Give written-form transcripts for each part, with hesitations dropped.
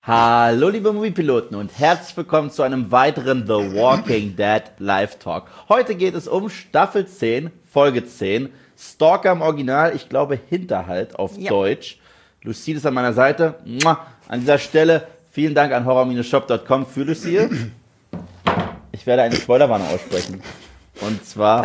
Hallo liebe Moviepiloten und herzlich willkommen zu einem weiteren The Walking Dead Live Talk. Heute geht es um Staffel 10, Folge 10, Stalker im Original, ich glaube Hinterhalt auf Deutsch. Lucille ist an meiner Seite. An dieser Stelle vielen Dank an horror-shop.com für Lucille. Ich werde eine Spoilerwarnung aussprechen. Und zwar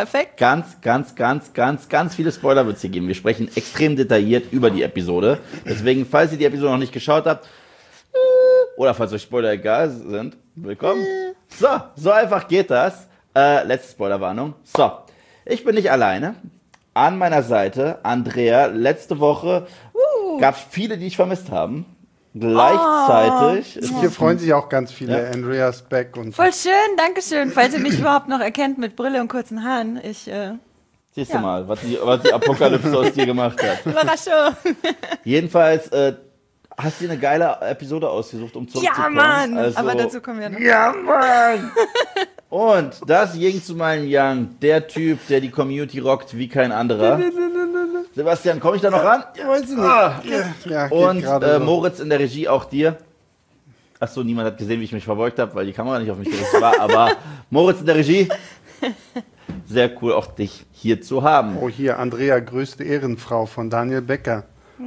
ganz viele Spoiler wird es hier geben. Wir sprechen extrem detailliert über die Episode. Deswegen, falls ihr die Episode noch nicht geschaut habt, oder falls euch Spoiler egal sind, willkommen. So einfach geht das. Letzte Spoilerwarnung. So, ich bin nicht alleine. An meiner Seite Andrea. Letzte Woche gab es viele, die ich vermisst haben. Gleichzeitig. Hier freuen sich auch ganz viele. Ja. Andreas Beck und. Voll schön, danke schön. Falls ihr mich überhaupt noch erkennt mit Brille und kurzen Haaren. Siehst du mal, was die Apokalypse aus dir gemacht hat. Überraschung. Jedenfalls, hast du dir eine geile Episode ausgesucht, um zurückzukommen? Ja, Mann! Also, aber dazu kommen wir noch. Ja, Mann! Und das Ying zu meinem Yang, der Typ, der die Community rockt wie kein anderer. Sebastian, komme ich da noch ran? Ja, weiß ich nicht. Ja, und Moritz in der Regie, auch dir. Achso, niemand hat gesehen, wie ich mich verbeugt habe, weil die Kamera nicht auf mich gerichtet war. Aber Moritz in der Regie, sehr cool, auch dich hier zu haben. Oh, hier, Andrea, größte Ehrenfrau von Daniel Becker.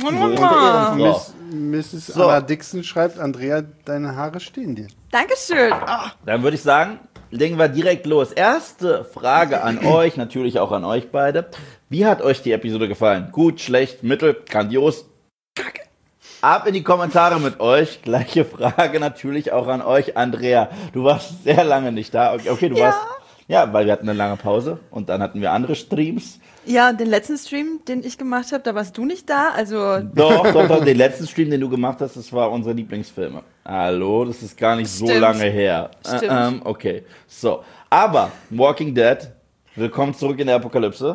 Mrs. Anna Dixon schreibt, Andrea, deine Haare stehen dir. Dankeschön. Dann würde ich sagen, legen wir direkt los. Erste Frage an euch, natürlich auch an euch beide. Wie hat euch die Episode gefallen? Gut, schlecht, mittel, grandios, kacke? Ab in die Kommentare mit euch. Gleiche Frage natürlich auch an euch, Andrea. Du warst sehr lange nicht da. Okay, du warst... Ja, weil wir hatten eine lange Pause und dann hatten wir andere Streams. Ja, den letzten Stream, den ich gemacht habe, da warst du nicht da, also... Doch, den letzten Stream, den du gemacht hast, das war unsere Lieblingsfilme. Hallo, das ist gar nicht so lange her. Stimmt. Okay, so. Aber, Walking Dead, willkommen zurück in der Apokalypse.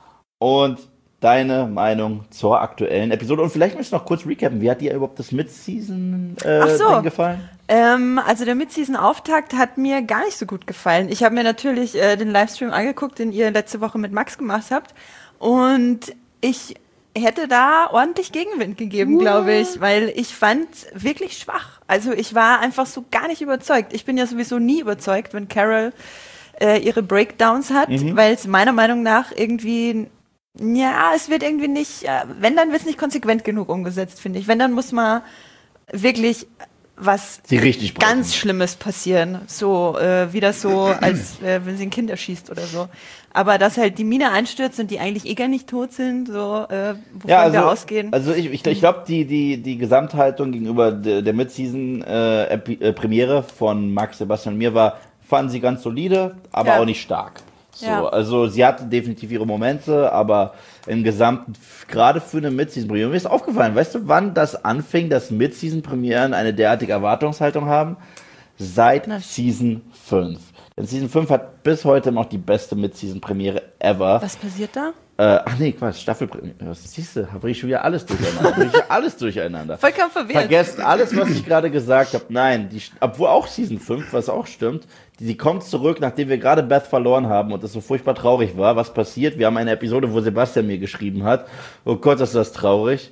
Und deine Meinung zur aktuellen Episode. Und vielleicht möchtest du noch kurz recappen, wie hat dir überhaupt das Mid-Season-Ding gefallen? Also der Mid-Season-Auftakt hat mir gar nicht so gut gefallen. Ich habe mir natürlich den Livestream angeguckt, den ihr letzte Woche mit Max gemacht habt. Und ich hätte da ordentlich Gegenwind gegeben, glaube ich, weil ich fand wirklich schwach. Also ich war einfach so gar nicht überzeugt. Ich bin ja sowieso nie überzeugt, wenn Carol ihre Breakdowns hat, weil es meiner Meinung nach irgendwie... Ja, es wird irgendwie nicht, wenn, dann wird es nicht konsequent genug umgesetzt, finde ich. Wenn, dann muss mal wirklich was ganz Schlimmes passieren. So, wieder so, als wenn sie ein Kind erschießt oder so. Aber dass halt die Mine einstürzt und die eigentlich gar nicht tot sind, so, wovon wir ausgehen. Also ich glaube, die Gesamthaltung gegenüber der Mid-Season-Premiere von Max, Sebastian und mir fanden sie ganz solide, aber auch nicht stark. So, also sie hatte definitiv ihre Momente, aber im Gesamten, gerade für eine Mid-Season-Premiere, mir ist aufgefallen, weißt du, wann das anfing, dass Mid-Season-Premieren eine derartige Erwartungshaltung haben? Seit Season 5. Denn Season 5 hat bis heute noch die beste Mid-Season-Premiere ever. Was passiert da? Quatsch, Staffelpremiere. Siehst du, habe ich schon wieder alles durcheinander. Vollkommen verwirrt. Vergesst alles, was ich gerade gesagt habe. Nein, obwohl auch Season 5, was auch stimmt, sie kommt zurück, nachdem wir gerade Beth verloren haben und es so furchtbar traurig war. Was passiert? Wir haben eine Episode, wo Sebastian mir geschrieben hat. Oh Gott, ist das traurig.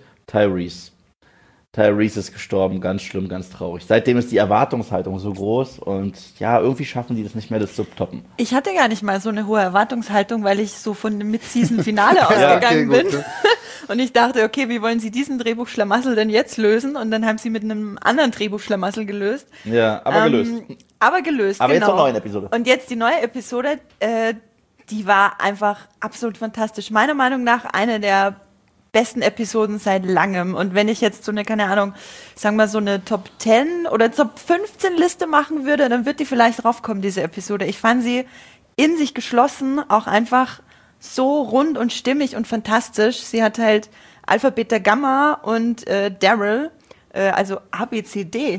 Tyrese ist gestorben, ganz schlimm, ganz traurig. Seitdem ist die Erwartungshaltung so groß und ja, irgendwie schaffen die das nicht mehr, das zu toppen. Ich hatte gar nicht mal so eine hohe Erwartungshaltung, weil ich so von dem Mid-Season-Finale ausgegangen bin. Und ich dachte, okay, wie wollen sie diesen Drehbuchschlamassel denn jetzt lösen? Und dann haben sie mit einem anderen Drehbuchschlamassel gelöst. Ja, aber gelöst. Aber gelöst, aber genau. Jetzt zur neuen Episode. Und jetzt die neue Episode, die war einfach absolut fantastisch. Meiner Meinung nach eine der besten Episoden seit langem. Und wenn ich jetzt so eine, keine Ahnung, sagen wir so eine Top 10 oder Top 15 Liste machen würde, dann wird die vielleicht draufkommen, diese Episode. Ich fand sie in sich geschlossen auch einfach so rund und stimmig und fantastisch. Sie hat halt Alpha, Beta, Gamma und Daryl, also ABCD.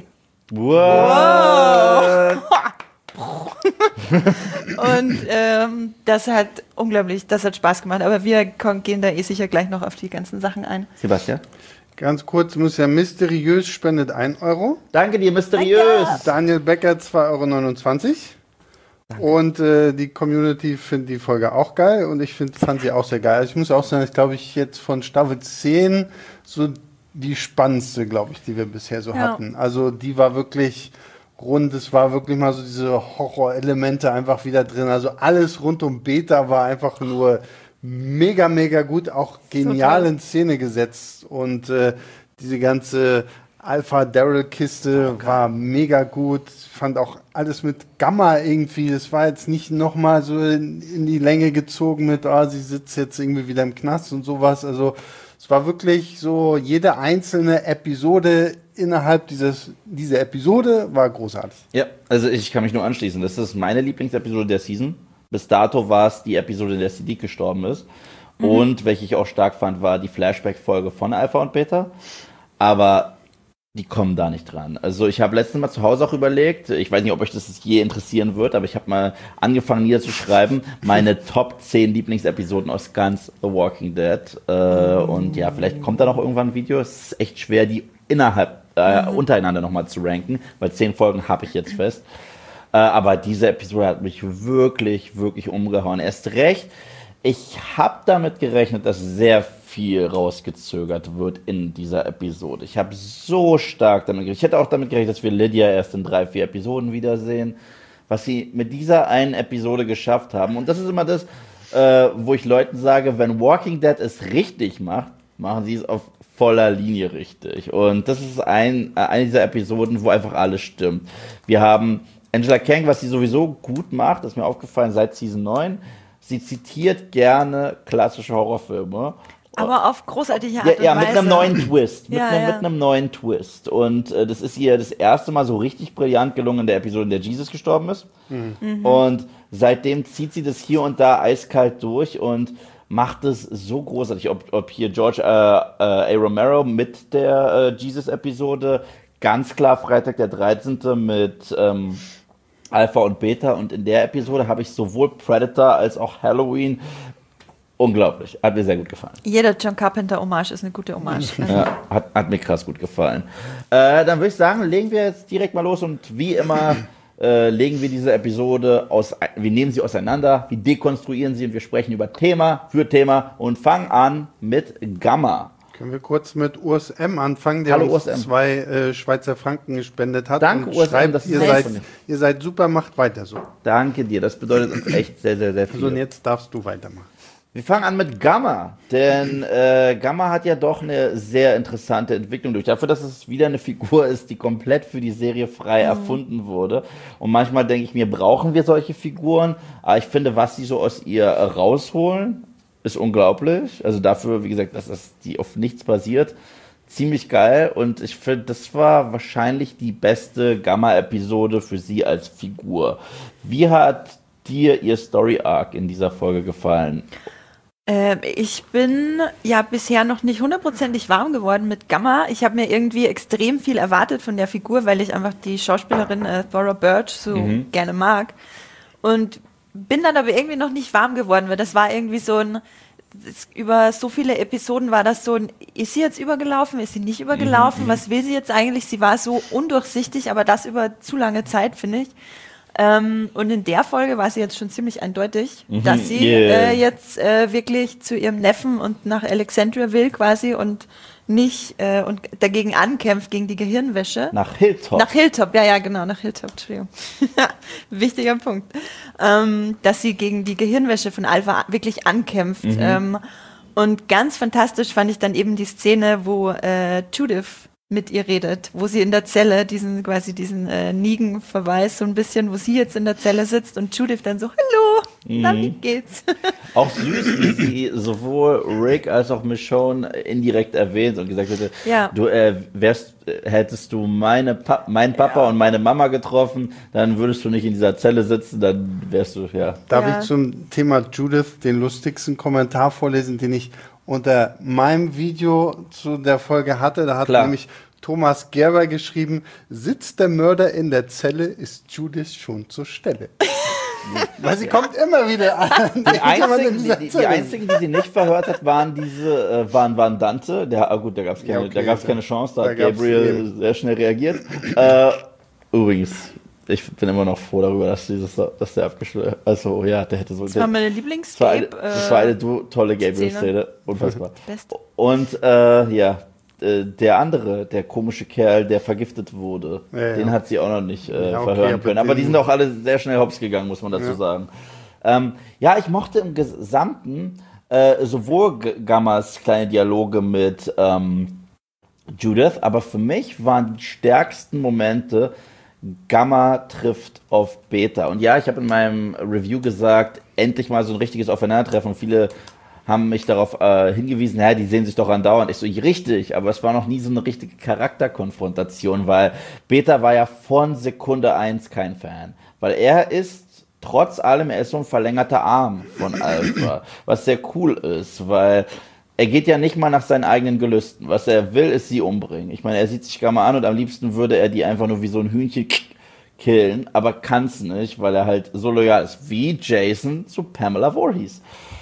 Wow. Und das hat Spaß gemacht. Aber wir gehen da sicher gleich noch auf die ganzen Sachen ein. Sebastian? Ganz kurz, muss ja mysteriös spendet 1 Euro. Danke dir, mysteriös. Danke. Daniel Becker 2,29 Euro. Und die Community findet die Folge auch geil und fand sie auch sehr geil. Also ich muss auch sagen, ich glaube, ich jetzt von Staffel 10 so die spannendste, glaube ich, die wir bisher so hatten. Also die war wirklich rund, es war wirklich mal so diese Horrorelemente einfach wieder drin. Also alles rund um Beta war einfach nur mega, mega gut, auch genial in Szene gesetzt. Und diese ganze Alpha-Daryl-Kiste war mega gut. Ich fand auch alles mit Gamma irgendwie, das war jetzt nicht nochmal so in die Länge gezogen mit, sie sitzt jetzt irgendwie wieder im Knast und sowas. Also es war wirklich so, jede einzelne Episode innerhalb dieser Episode war großartig. Ja, also ich kann mich nur anschließen. Das ist meine Lieblingsepisode der Season. Bis dato war es die Episode, in der Siddiq gestorben ist. Und, welche ich auch stark fand, war die Flashback-Folge von Alpha und Beta. Aber die kommen da nicht dran. Also ich habe letztes Mal zu Hause auch überlegt, ich weiß nicht, ob euch das je interessieren wird, aber ich habe mal angefangen niederzuschreiben, meine Top 10 Lieblingsepisoden aus ganz The Walking Dead. Und ja, vielleicht kommt da noch irgendwann ein Video. Es ist echt schwer, die untereinander nochmal zu ranken, weil 10 Folgen habe ich jetzt fest. Aber diese Episode hat mich wirklich, wirklich umgehauen. Erst recht, ich habe damit gerechnet, dass sehr viel rausgezögert wird in dieser Episode. Ich habe so stark damit gerechnet. Ich hätte auch damit gerechnet, dass wir Lydia erst in 3-4 Episoden wiedersehen. Was sie mit dieser einen Episode geschafft haben. Und das ist immer das, wo ich Leuten sage, wenn Walking Dead es richtig macht, machen sie es auf voller Linie richtig. Und das ist eine dieser Episoden, wo einfach alles stimmt. Wir haben Angela Kang, was sie sowieso gut macht, ist mir aufgefallen seit Season 9. Sie zitiert gerne klassische Horrorfilme. Aber auf großartige Art und Weise. Ja, mit einem neuen Twist. Mit einem neuen Twist. Und das ist ihr das erste Mal so richtig brillant gelungen in der Episode, in der Jesus gestorben ist. Und seitdem zieht sie das hier und da eiskalt durch und macht es so großartig. Ob hier George A. Romero mit der Jesus-Episode, ganz klar Freitag der 13. mit Alpha und Beta. Und in der Episode habe ich sowohl Predator als auch Halloween. Unglaublich. Hat mir sehr gut gefallen. Jeder John Carpenter-Hommage ist eine gute Hommage. Ja, hat mir krass gut gefallen. Dann würde ich sagen, legen wir jetzt direkt mal los und wie immer legen wir diese Episode wir nehmen sie auseinander, wir dekonstruieren sie und wir sprechen über Thema für Thema und fangen an mit Gamma. Können wir kurz mit Urs M. anfangen, der Hallo, uns Urs M. 2 Schweizer Franken gespendet hat. Danke, und Urs M., schreibt, das ist ihr seid super, macht weiter so. Danke dir, das bedeutet uns echt sehr, sehr, sehr viel. Also und jetzt darfst du weitermachen. Wir fangen an mit Gamma, denn Gamma hat ja doch eine sehr interessante Entwicklung durch. Dafür, dass es wieder eine Figur ist, die komplett für die Serie frei erfunden wurde. Und manchmal denke ich mir, brauchen wir solche Figuren? Aber ich finde, was sie so aus ihr rausholen, ist unglaublich. Also dafür, wie gesagt, dass die auf nichts basiert. Ziemlich geil. Und ich finde, das war wahrscheinlich die beste Gamma-Episode für sie als Figur. Wie hat dir ihr Story-Arc in dieser Folge gefallen? Ich bin ja bisher noch nicht hundertprozentig warm geworden mit Gamma. Ich habe mir irgendwie extrem viel erwartet von der Figur, weil ich einfach die Schauspielerin Thora Birch so gerne mag. Und bin dann aber irgendwie noch nicht warm geworden, weil das war irgendwie so über so viele Episoden war das so ist sie jetzt übergelaufen, ist sie nicht übergelaufen, was will sie jetzt eigentlich? Sie war so undurchsichtig, aber das über zu lange Zeit, finde ich. Und in der Folge war sie jetzt schon ziemlich eindeutig, dass sie jetzt wirklich zu ihrem Neffen und nach Alexandria will quasi und nicht und dagegen ankämpft, gegen die Gehirnwäsche. Nach Hilltop. Nach Hilltop, ja, genau, nach Hilltop, Entschuldigung. Wichtiger Punkt. Dass sie gegen die Gehirnwäsche von Alpha wirklich ankämpft. Und ganz fantastisch fand ich dann eben die Szene, wo Judith mit ihr redet, wo sie in der Zelle diesen Negan-Verweis so ein bisschen, wo sie jetzt in der Zelle sitzt und Judith dann so, hallo, na, wie geht's? Auch süß, wie sie sowohl Rick als auch Michonne indirekt erwähnt und gesagt hätte, du hättest du meinen Papa und meine Mama getroffen, dann würdest du nicht in dieser Zelle sitzen, dann wärst du, Darf ich zum Thema Judith den lustigsten Kommentar vorlesen, den ich unter meinem Video zu der Folge hatte? Da hat nämlich Thomas Gerber geschrieben, sitzt der Mörder in der Zelle, ist Judith schon zur Stelle. Weil sie kommt immer wieder an. Die einzigen, die sie nicht verhört hat, waren waren Dante. Da gab es keine Chance, da hat Gabriel sehr schnell reagiert. Übrigens, ich bin immer noch froh darüber, dass der abgeschlossen. Also ja, der hätte so. Das war meine Lieblings-Gabe. Das war eine tolle Gabriel-Szene, unfassbar. Und der andere, der komische Kerl, der vergiftet wurde, den hat sie auch noch nicht verhören können. Aber die sind auch alle sehr schnell hops gegangen, muss man dazu sagen. Ich mochte im Gesamten sowohl Gammas kleine Dialoge mit Judith, aber für mich waren die stärksten Momente Gamma trifft auf Beta. Und ja, ich habe in meinem Review gesagt, endlich mal so ein richtiges Aufeinandertreffen. Viele haben mich darauf hingewiesen, die sehen sich doch andauernd. Ich so, richtig, aber es war noch nie so eine richtige Charakterkonfrontation, weil Beta war ja von Sekunde 1 kein Fan. Weil er ist trotz allem, er ist so ein verlängerter Arm von Alpha, was sehr cool ist, weil er geht ja nicht mal nach seinen eigenen Gelüsten. Was er will, ist sie umbringen. Ich meine, er sieht sich Gamma an und am liebsten würde er die einfach nur wie so ein Hühnchen killen, aber kann's nicht, weil er halt so loyal ist, wie Jason zu Pamela Voorhees.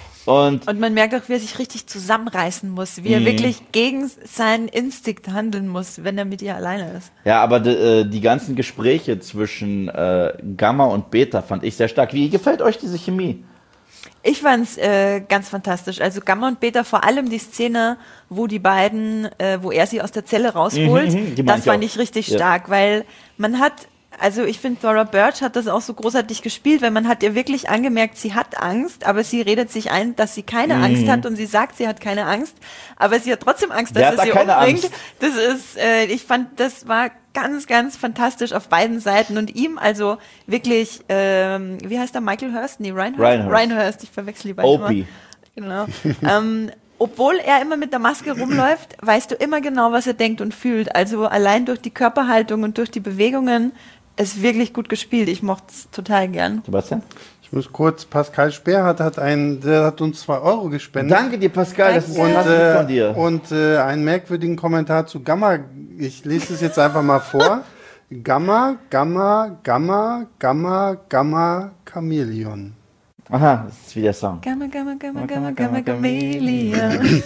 Und man merkt auch, wie er sich richtig zusammenreißen muss, wie er wirklich gegen seinen Instinkt handeln muss, wenn er mit ihr alleine ist. Ja, aber die ganzen Gespräche zwischen Gamma und Beta fand ich sehr stark. Wie gefällt euch diese Chemie? Ich fand's ganz fantastisch. Also Gamma und Beta, vor allem die Szene, wo die beiden, wo er sie aus der Zelle rausholt, das fand ich richtig stark, weil man hat, also ich finde, Thora Birch hat das auch so großartig gespielt, weil man hat ihr wirklich angemerkt, sie hat Angst, aber sie redet sich ein, dass sie keine Angst hat und sie sagt, sie hat keine Angst, aber sie hat trotzdem Angst, dass er sie umbringt. Das ist, ich fand, das war ganz, ganz fantastisch auf beiden Seiten und ihm also wirklich, wie heißt der, Michael Hurst? Nee, Ryan Hurst, ich verwechsel die beiden Opie. immer. Genau. Obwohl er immer mit der Maske rumläuft, weißt du immer genau, was er denkt und fühlt. Also allein durch die Körperhaltung und durch die Bewegungen ist wirklich gut gespielt. Ich mochte es total gern. Sebastian? Ich muss kurz, Pascal Speer der hat uns 2 Euro gespendet. Danke dir, Pascal, das ist von dir. Und einen merkwürdigen Kommentar zu Gamma. Ich lese es jetzt einfach mal vor. Gamma, Gamma, Gamma, Gamma, Gamma, Chamäleon. Aha, das ist wie der Song. Gamma, Gamma, Gamma, Gamma, Gamma, Chamäleon.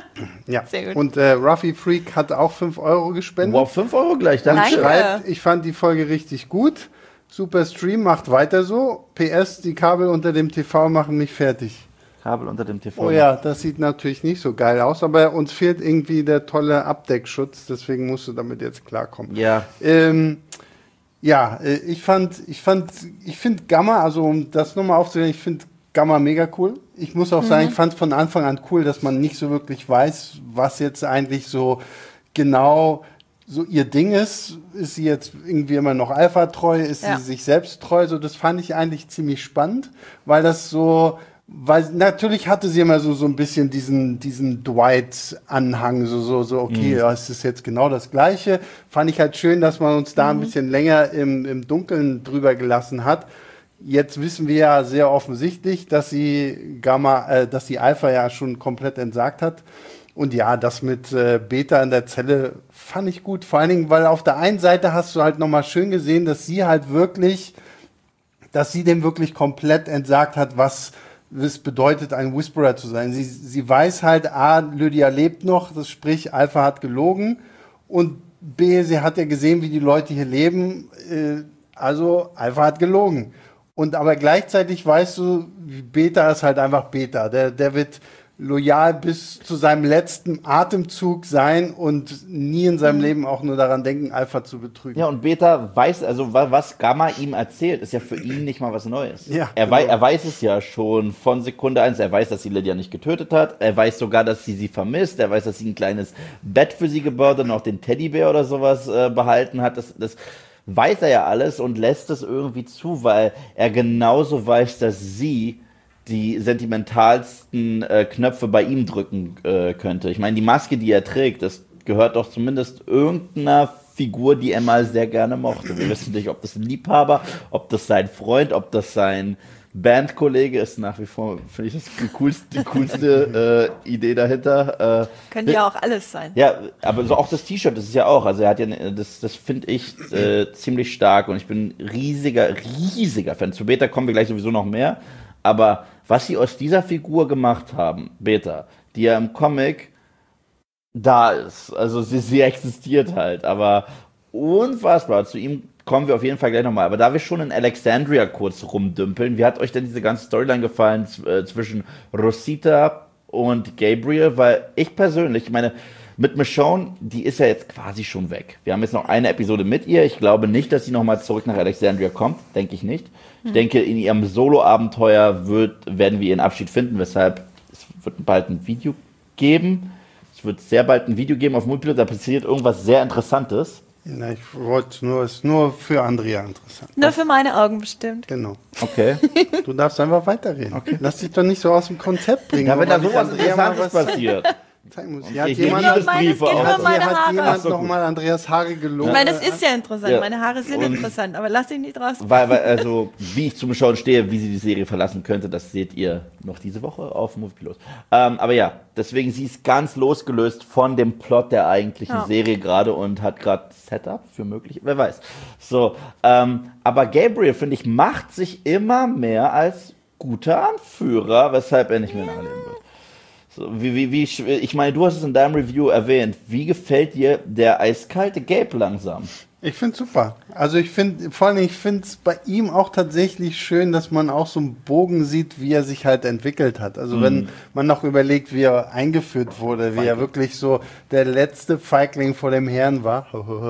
Ja, sehr gut. Und Ruffy Freak hat auch 5 Euro gespendet. Wow, 5 Euro gleich, danke. Und schreibt, ich fand die Folge richtig gut. Super Stream, macht weiter so. PS, die Kabel unter dem TV machen mich fertig. Kabel unter dem TV. Oh ja, das sieht natürlich nicht so geil aus, aber uns fehlt irgendwie der tolle Abdeckschutz, deswegen musst du damit jetzt klarkommen. Ja. Ich finde Gamma, also um das nochmal aufzunehmen, ich finde Gamma mega cool. Ich muss auch sagen, ich fand von Anfang an cool, dass man nicht so wirklich weiß, was jetzt eigentlich so genau so ihr Ding ist. Ist sie jetzt irgendwie immer noch Alpha-treu? Ist sie sich selbst treu? So, das fand ich eigentlich ziemlich spannend, weil das so, weil natürlich hatte sie immer so ein bisschen diesen Dwight-Anhang, okay, es ist jetzt genau das Gleiche. Fand ich halt schön, dass man uns da ein bisschen länger im Dunkeln drüber gelassen hat. Jetzt wissen wir ja sehr offensichtlich, dass sie Alpha ja schon komplett entsagt hat. Und ja, das mit Beta in der Zelle fand ich gut. Vor allen Dingen, weil auf der einen Seite hast du halt nochmal schön gesehen, dass sie dem wirklich komplett entsagt hat, was es bedeutet, ein Whisperer zu sein. Sie weiß halt, A, Lydia lebt noch, das sprich, Alpha hat gelogen. Und B, sie hat ja gesehen, wie die Leute hier leben. Also Alpha hat gelogen. Und aber gleichzeitig weißt du, Beta ist halt einfach Beta. Der wird loyal bis zu seinem letzten Atemzug sein und nie in seinem Leben auch nur daran denken, Alpha zu betrügen. Ja, und Beta weiß, also was Gamma ihm erzählt, ist ja für ihn nicht mal was Neues. Ja, er weiß es ja schon von Sekunde 1. Er weiß, dass sie Lydia nicht getötet hat. Er weiß sogar, dass sie vermisst. Er weiß, dass sie ein kleines Bett für sie gebaut und auch den Teddybär oder sowas behalten hat. Das weiß er ja alles und lässt es irgendwie zu, weil er genauso weiß, dass sie die sentimentalsten Knöpfe bei ihm drücken könnte. Ich meine, die Maske, die er trägt, das gehört doch zumindest irgendeiner Figur, die er mal sehr gerne mochte. Wir wissen nicht, ob das ein Liebhaber, ob das sein Freund, ob das sein Bandkollege ist. Nach wie vor finde ich das die coolste Idee dahinter. Könnte ja auch alles sein. Ja, aber so auch das T-Shirt, das ist ja auch, also er hat ja, das finde ich ziemlich stark und ich bin riesiger Fan. Zu Beta kommen wir gleich sowieso noch mehr. Aber was sie aus dieser Figur gemacht haben, Beta, die ja im Comic da ist, also sie existiert halt, aber unfassbar. Zu ihm kommen wir auf jeden Fall gleich nochmal. Aber da wir schon in Alexandria kurz rumdümpeln, wie hat euch denn diese ganze Storyline gefallen zwischen Rosita und Gabriel? Weil ich persönlich, meine, mit Michonne, die ist ja jetzt quasi schon weg. Wir haben jetzt noch eine Episode mit ihr. Ich glaube nicht, dass sie nochmal zurück nach Alexandria kommt. Denke ich nicht. Ich denke, in ihrem Solo-Abenteuer werden wir ihren Abschied finden, weshalb es wird bald ein Video geben. Es wird sehr bald ein Video geben auf Moviepilot, da passiert irgendwas sehr Interessantes. Na, ich wollte ist nur für Andrea interessant. Nur für meine Augen bestimmt. Genau. Okay. Du darfst einfach weiterreden. Okay. Lass dich doch nicht so aus dem Konzept bringen. Ja, wenn da sowas Interessantes passiert. Hat Ich jemand, nehme Liebesbriefe hat jemand so nochmal Andreas Haare gelogen? Ich meine, das ist ja interessant. Ja. Meine Haare sind interessant, aber lass dich nicht raus. Weil, also, wie ich zum Schauen stehe, wie sie die Serie verlassen könnte, das seht ihr noch diese Woche auf Moviepilot. Aber ja, deswegen, sie ist ganz losgelöst von dem Plot der eigentlichen Serie gerade und hat gerade Setup für möglich, wer weiß. So, aber Gabriel, finde ich, macht sich immer mehr als guter Anführer, weshalb er nicht mehr nachleben wird. So, ich meine, du hast es in deinem Review erwähnt. Wie gefällt dir der eiskalte Gabe langsam? Ich finde es super. Also ich finde es bei ihm auch tatsächlich schön, dass man auch so einen Bogen sieht, wie er sich halt entwickelt hat. Also wenn man noch überlegt, wie er eingeführt wurde, wie er wirklich so der letzte Feigling vor dem Herrn war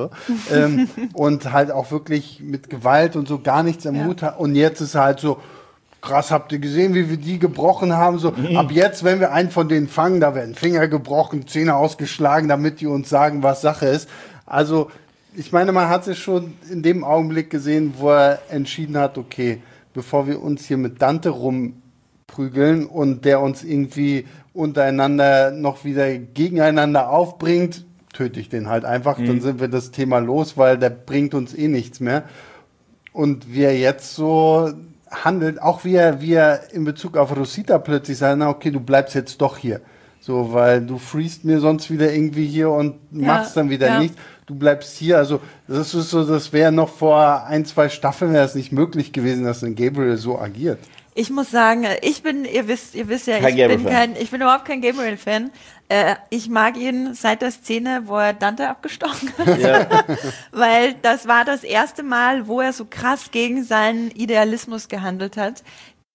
und halt auch wirklich mit Gewalt und so gar nichts am Hut hat. Und jetzt ist er halt so, krass, habt ihr gesehen, wie wir die gebrochen haben? So, ab jetzt, wenn wir einen von denen fangen, da werden Finger gebrochen, Zähne ausgeschlagen, damit die uns sagen, was Sache ist. Also, ich meine, man hat es schon in dem Augenblick gesehen, wo er entschieden hat, okay, bevor wir uns hier mit Dante rumprügeln und der uns irgendwie untereinander noch wieder gegeneinander aufbringt, töte ich den halt einfach, dann sind wir das Thema los, weil der bringt uns eh nichts mehr. Und wie er jetzt so handelt, auch wie er in Bezug auf Rosita plötzlich sagt, na okay, du bleibst jetzt doch hier. So, weil du freest mir sonst wieder irgendwie hier und machst dann wieder nichts. Du bleibst hier. Also, das ist so, das wäre noch vor 1-2 Staffeln wäre es nicht möglich gewesen, dass ein Gabriel so agiert. Ich muss sagen, ihr wisst ja, ich bin überhaupt kein Gabriel-Fan. Ich mag ihn seit der Szene, wo er Dante abgestochen hat. Ja. Weil das war das erste Mal, wo er so krass gegen seinen Idealismus gehandelt hat.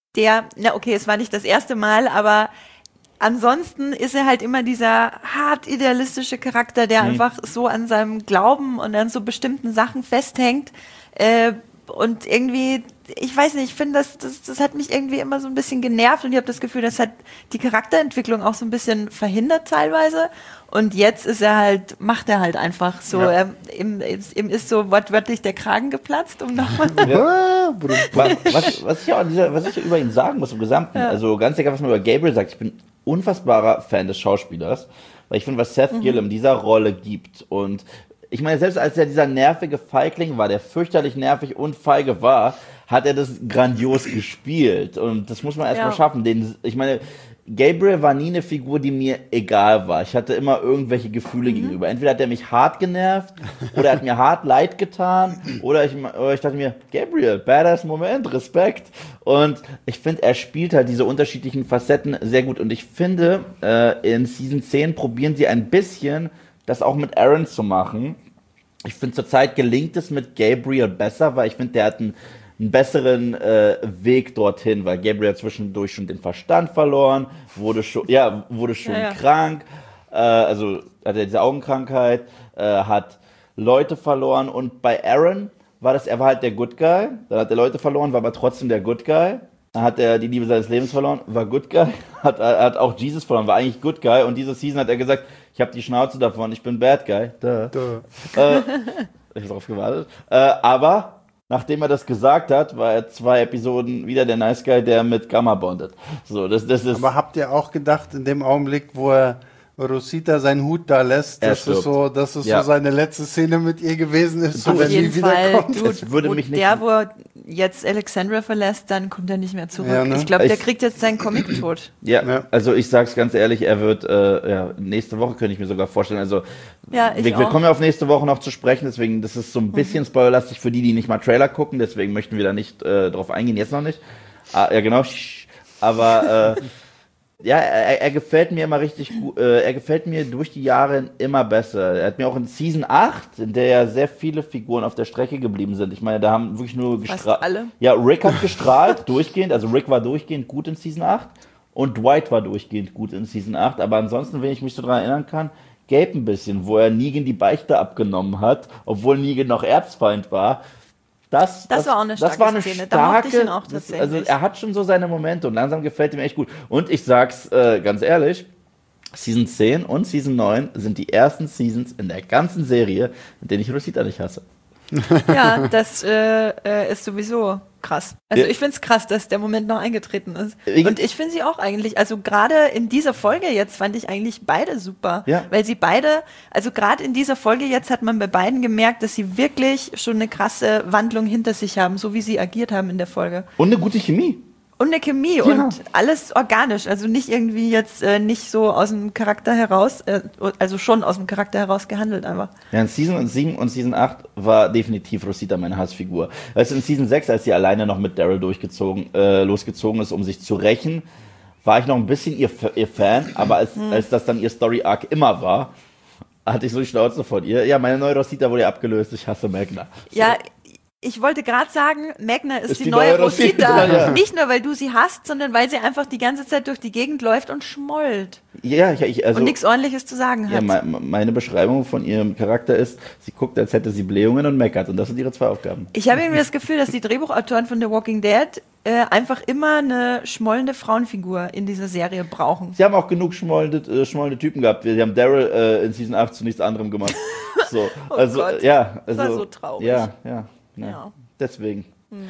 Es war nicht das erste Mal, aber ansonsten ist er halt immer dieser hart idealistische Charakter, der einfach so an seinem Glauben und an so bestimmten Sachen festhängt. Und irgendwie, ich weiß nicht, ich finde, das hat mich irgendwie immer so ein bisschen genervt und ich habe das Gefühl, das hat die Charakterentwicklung auch so ein bisschen verhindert teilweise. Und jetzt macht er halt einfach so, ihm ist so wortwörtlich der Kragen geplatzt, um nochmal. Ja. was ich über ihn sagen muss im Gesamten, also ganz egal, was man über Gabriel sagt, ich bin unfassbarer Fan des Schauspielers, weil ich finde, was Seth Gillum dieser Rolle gibt und ich meine, selbst als er dieser nervige Feigling war, der fürchterlich nervig und feige war, hat er das grandios gespielt. Und das muss man erstmal schaffen. Ich meine, Gabriel war nie eine Figur, die mir egal war. Ich hatte immer irgendwelche Gefühle gegenüber. Entweder hat er mich hart genervt, oder er hat mir hart leid getan, oder ich dachte mir, Gabriel, badass Moment, Respekt. Und ich finde, er spielt halt diese unterschiedlichen Facetten sehr gut. Und ich finde, in Season 10 probieren sie ein bisschen das auch mit Aaron zu machen. Ich finde, zurzeit gelingt es mit Gabriel besser, weil ich finde, der hat einen besseren Weg dorthin, weil Gabriel hat zwischendurch schon den Verstand verloren, wurde schon krank, also hat er diese Augenkrankheit, hat Leute verloren und bei Aaron er war halt der Good Guy, dann hat er Leute verloren, war aber trotzdem der Good Guy. Dann hat er die Liebe seines Lebens verloren, war Good Guy, hat auch Jesus verloren, war eigentlich Good Guy und diese Season hat er gesagt, ich habe die Schnauze davon, ich bin Bad Guy. Ich habe darauf gewartet. Aber nachdem er das gesagt hat, war er 2 Episoden wieder der Nice Guy, der mit Gamma bondet. So, das ist. Aber habt ihr auch gedacht, in dem Augenblick, wo er Rosita seinen Hut da lässt, dass es so seine letzte Szene mit ihr gewesen ist, so auf jeden Fall, wo jetzt Alexandra verlässt, dann kommt er nicht mehr zurück. Ja, ne? Ich glaube, der kriegt jetzt seinen Comic-Tod. Ja, also ich sag's ganz ehrlich, er wird, nächste Woche könnte ich mir sogar vorstellen, also wir kommen ja auf nächste Woche noch zu sprechen, deswegen, das ist so ein bisschen spoilerlastig für die nicht mal Trailer gucken, deswegen möchten wir da nicht drauf eingehen, jetzt noch nicht. Ja, genau, aber ja, er gefällt mir immer richtig gut. Er gefällt mir durch die Jahre immer besser. Er hat mir auch in Season 8, in der ja sehr viele Figuren auf der Strecke geblieben sind. Ich meine, da haben wirklich nur gestrahlt. Alle? Ja, Rick hat gestrahlt, durchgehend. Also Rick war durchgehend gut in Season 8 und Dwight war durchgehend gut in Season 8. Aber ansonsten, wenn ich mich so daran erinnern kann, Gabe ein bisschen, wo er Negan die Beichte abgenommen hat, obwohl Negan noch Erzfeind war. Das war auch eine starke Szene. Da mochte ich ihn auch tatsächlich. Also er hat schon so seine Momente und langsam gefällt ihm echt gut. Und ich sag's ganz ehrlich, Season 10 und Season 9 sind die ersten Seasons in der ganzen Serie, in denen ich Rosita nicht hasse. Ja, das ist sowieso krass. Also ich finde es krass, dass der Moment noch eingetreten ist. Und ich finde sie auch eigentlich, also gerade in dieser Folge jetzt fand ich eigentlich beide super. Ja. Weil sie beide, also gerade in dieser Folge jetzt hat man bei beiden gemerkt, dass sie wirklich schon eine krasse Wandlung hinter sich haben, so wie sie agiert haben in der Folge. Und eine gute Chemie. Und eine Chemie und alles organisch, also nicht irgendwie jetzt nicht so aus dem Charakter heraus, also schon aus dem Charakter heraus gehandelt einfach. Ja, in Season 7 und Season 8 war definitiv Rosita meine Hassfigur. Also in Season 6, als sie alleine noch mit Daryl losgezogen ist, um sich zu rächen, war ich noch ein bisschen ihr Fan, aber als das dann ihr Story-Arc immer war, hatte ich so die Schnauze von ihr. Ja, meine neue Rosita wurde abgelöst, ich hasse Magna. So. Ja, ich wollte gerade sagen, Magna ist die neue Rosita. Ja. Nicht nur, weil du sie hast, sondern weil sie einfach die ganze Zeit durch die Gegend läuft und schmollt. Ja, also, und nichts Ordentliches zu sagen hat. Ja, meine Beschreibung von ihrem Charakter ist, sie guckt, als hätte sie Blähungen und meckert. Und das sind ihre 2 Aufgaben. Ich habe irgendwie das Gefühl, dass die Drehbuchautoren von The Walking Dead einfach immer eine schmollende Frauenfigur in dieser Serie brauchen. Sie haben auch genug schmollende Typen gehabt. Sie haben Daryl in Season 8 zu nichts anderem gemacht. So, also, Gott. Ja, also, Das war so traurig. Ja. Deswegen.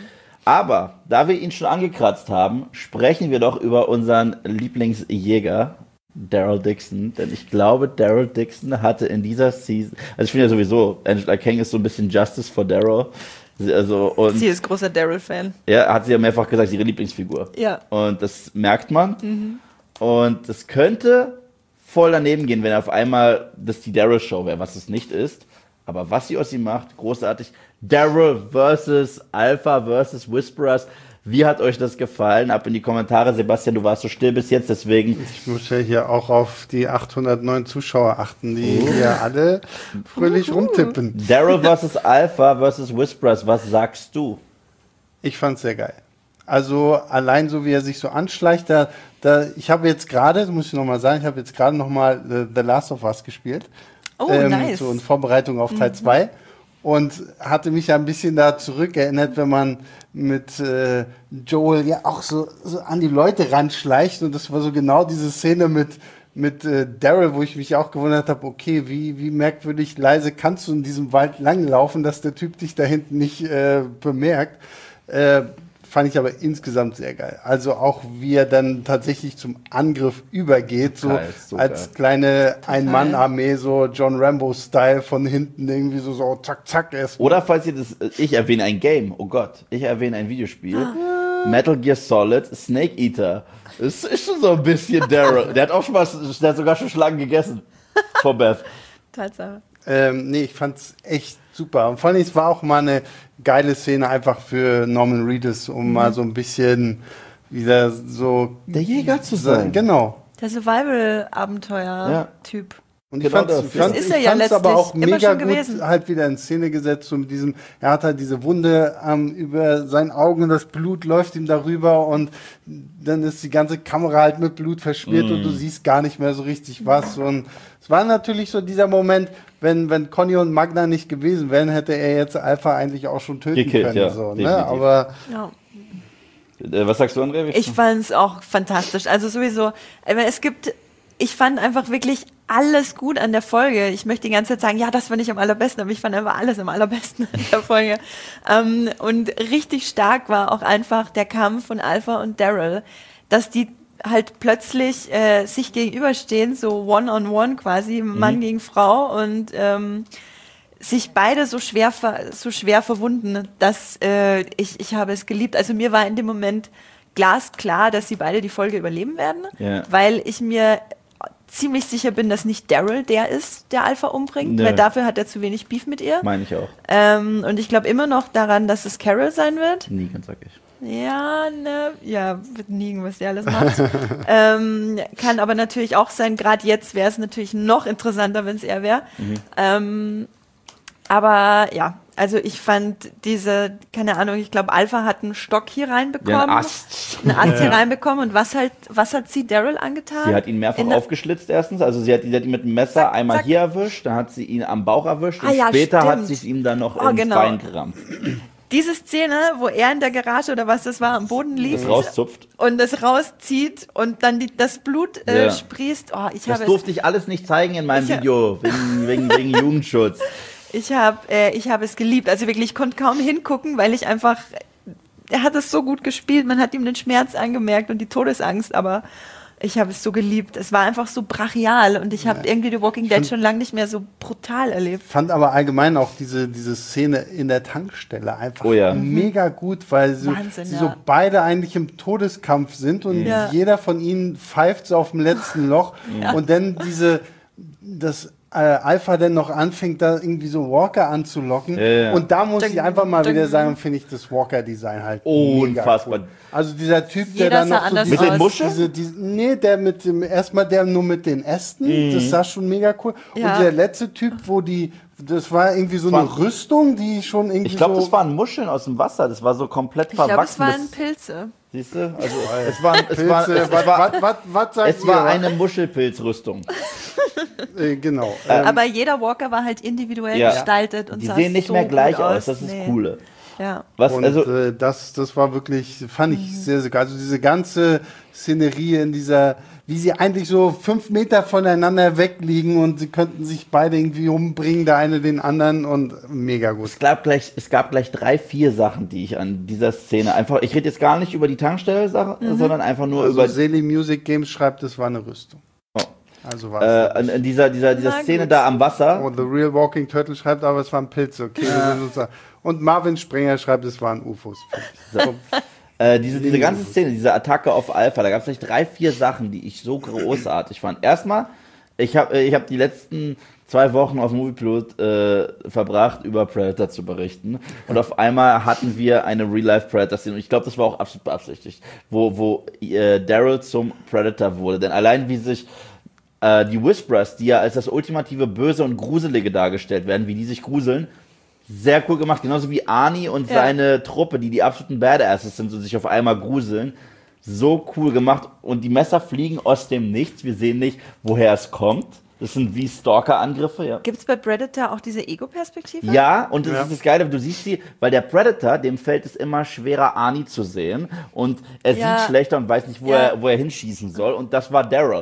Aber, da wir ihn schon angekratzt haben, sprechen wir doch über unseren Lieblingsjäger, Daryl Dixon. Denn ich glaube, Daryl Dixon hatte in dieser Season, also ich finde ja sowieso, Angela Kang ist so ein bisschen Justice for Daryl. Also, und Sie ist großer Daryl-Fan. Ja, hat sie ja mehrfach gesagt, ihre Lieblingsfigur. Ja. Und das merkt man. Und das könnte voll daneben gehen, wenn auf einmal das die Daryl-Show wäre, was es nicht ist. Aber was sie aus ihm macht, großartig. Daryl versus Alpha versus Whisperers. Wie hat euch das gefallen? Ab in die Kommentare. Sebastian, du warst so still bis jetzt, deswegen. Ich muss ja hier auch auf die 809 Zuschauer achten, die hier alle fröhlich rumtippen. Daryl versus Alpha versus Whisperers. Was sagst du? Ich fand's sehr geil. Also allein so, wie er sich so anschleicht, ich habe jetzt gerade, das muss ich nochmal sagen, ich habe jetzt gerade nochmal The Last of Us gespielt. Oh, nice. So in Vorbereitung auf Teil 2. Und hatte mich ja ein bisschen da zurückerinnert, wenn man mit Joel ja auch so an die Leute ranschleicht. Und das war so genau diese Szene mit Daryl, wo ich mich auch gewundert habe, okay, wie merkwürdig leise kannst du in diesem Wald langlaufen, dass der Typ dich da hinten nicht bemerkt. Fand ich aber insgesamt sehr geil. Also auch wie er dann tatsächlich zum Angriff übergeht, so als kleine Ein-Mann-Armee, so John Rambo-Style von hinten irgendwie so zack, zack. Oder falls ihr das, ich erwähne ein Game, oh Gott, ich erwähne ein Videospiel, Metal Gear Solid, Snake Eater. Es ist schon so ein bisschen Daryl. Der hat sogar schon Schlangen gegessen. Vor Beth. Tatsache. Nee, ich fand's echt super. Und vor allem, es war auch mal eine geile Szene einfach für Norman Reedus, um mal so ein bisschen wieder so... Der Jäger zu sein. Genau. Der Survival-Abenteuer-Typ. Und genau ich fand's aber auch mega gut gewesen. halt wieder in Szene gesetzt, so mit diesem, er hat halt diese Wunde über seinen Augen und das Blut läuft ihm darüber und dann ist die ganze Kamera halt mit Blut verschmiert und du siehst gar nicht mehr so richtig was. Und es war natürlich so dieser Moment, wenn Conny und Magna nicht gewesen wären, hätte er jetzt Alpha eigentlich auch schon töten können. Ja, so, ne? Aber Ja. Was sagst du, André? Ich fand es auch fantastisch. Also sowieso, ich fand einfach wirklich alles gut an der Folge. Ich möchte die ganze Zeit sagen, ja, das fand ich am allerbesten, aber ich fand einfach alles am allerbesten an der Folge. Und richtig stark war auch einfach der Kampf von Alpha und Daryl, dass die halt plötzlich sich gegenüberstehen, so one-on-one quasi, Mann gegen Frau und sich beide so schwer verwunden, dass ich habe es geliebt. Also mir war in dem Moment glasklar, dass sie beide die Folge überleben werden, weil ich mir ziemlich sicher bin, dass nicht Daryl der ist, der Alpha umbringt, weil dafür hat er zu wenig Beef mit ihr. Meine ich auch. Und ich glaube immer noch daran, dass es Carol sein wird. Negan, sag ich. Ja, wird Negan, was der alles macht. Kann aber natürlich auch sein, gerade jetzt wäre es natürlich noch interessanter, wenn es er wäre. Aber ja, Also ich fand diese, keine Ahnung, ich glaube Alpha hat einen Stock hier reinbekommen. Ja, einen Ast. Einen Ast hier reinbekommen. Und was hat sie Daryl angetan? Sie hat ihn mehrfach aufgeschlitzt erstens. Also sie hat ihn mit dem Messer Zack, einmal zack. hier erwischt, dann hat sie ihn am Bauch erwischt und ja, später hat stimmt. sie es ihm dann noch Oh, ins genau. Bein gerammt. Diese Szene, wo er in der Garage oder was das war, am Boden liegt Das rauszupft. und es rauszieht und dann das Blut Ja. sprießt. Oh, Das durfte ich alles nicht zeigen in meinem Video, wegen Jugendschutz. Ich hab es geliebt. Also wirklich, ich konnte kaum hingucken, weil er hat es so gut gespielt. Man hat ihm den Schmerz angemerkt und die Todesangst, aber ich habe es so geliebt. Es war einfach so brachial und ich habe irgendwie The Walking Dead schon lange nicht mehr so brutal erlebt. Fand aber allgemein auch diese Szene in der Tankstelle einfach mega gut, weil sie so beide eigentlich im Todeskampf sind und jeder von ihnen pfeift so auf dem letzten Loch und dann das Alpha dann noch anfängt, da irgendwie so Walker anzulocken. Und da muss ich einfach mal wieder sagen, finde ich das Walker-Design halt unfassbar. Cool. Also dieser Typ, der dann noch so mit den Muscheln? der der nur mit den Ästen, das sah schon mega cool. Ja. Und der letzte Typ, das war irgendwie so eine Rüstung, die schon irgendwie Ich glaube, das waren Muscheln aus dem Wasser. Das war so komplett verwachsen. Ich glaube, es waren Pilze. Siehst du? Also es war eine Muschelpilzrüstung. Genau. Aber jeder Walker war halt individuell gestaltet und die sah sehen nicht so mehr gleich gut aus. Das ist das Coole. Ja. Das war wirklich, fand ich sehr, sehr geil. Also diese ganze Szenerie wie sie eigentlich so 5 Meter voneinander wegliegen und sie könnten sich beide irgendwie umbringen, der eine den anderen und mega gut. Es gab gleich 3, 4 Sachen, die ich an dieser Szene ich rede jetzt gar nicht über die Tankstelle-Sache, sondern einfach nur über... Seli Music Games schreibt, das war eine Rüstung. Oh. Also war es in dieser Szene da am Wasser. Und The Real Walking Turtle schreibt, aber es waren Pilze, okay. Und Marvin Springer schreibt, es waren UFOs. So. Diese ganze Szene, diese Attacke auf Alpha, da gab es gleich 3, 4 Sachen, die ich so großartig fand. Erstmal, ich hab die letzten 2 Wochen auf Moviepilot verbracht, über Predator zu berichten. Und auf einmal hatten wir eine Real-Life-Predator-Szene. Und ich glaube, das war auch absolut beabsichtigt, wo Daryl zum Predator wurde. Denn allein wie sich die Whisperers, die ja als das ultimative Böse und Gruselige dargestellt werden, wie die sich gruseln, sehr cool gemacht. Genauso wie Arnie und seine Truppe, die absoluten Badasses sind und sich auf einmal gruseln. So cool gemacht. Und die Messer fliegen aus dem Nichts. Wir sehen nicht, woher es kommt. Das sind wie Stalker-Angriffe, ja. Gibt es bei Predator auch diese Ego-Perspektive? Ja, und das ist das Geile, du siehst sie, weil der Predator, dem fällt es immer schwerer, Arnie zu sehen. Und er sieht schlechter und weiß nicht, wo er hinschießen soll. Und das war Daryl.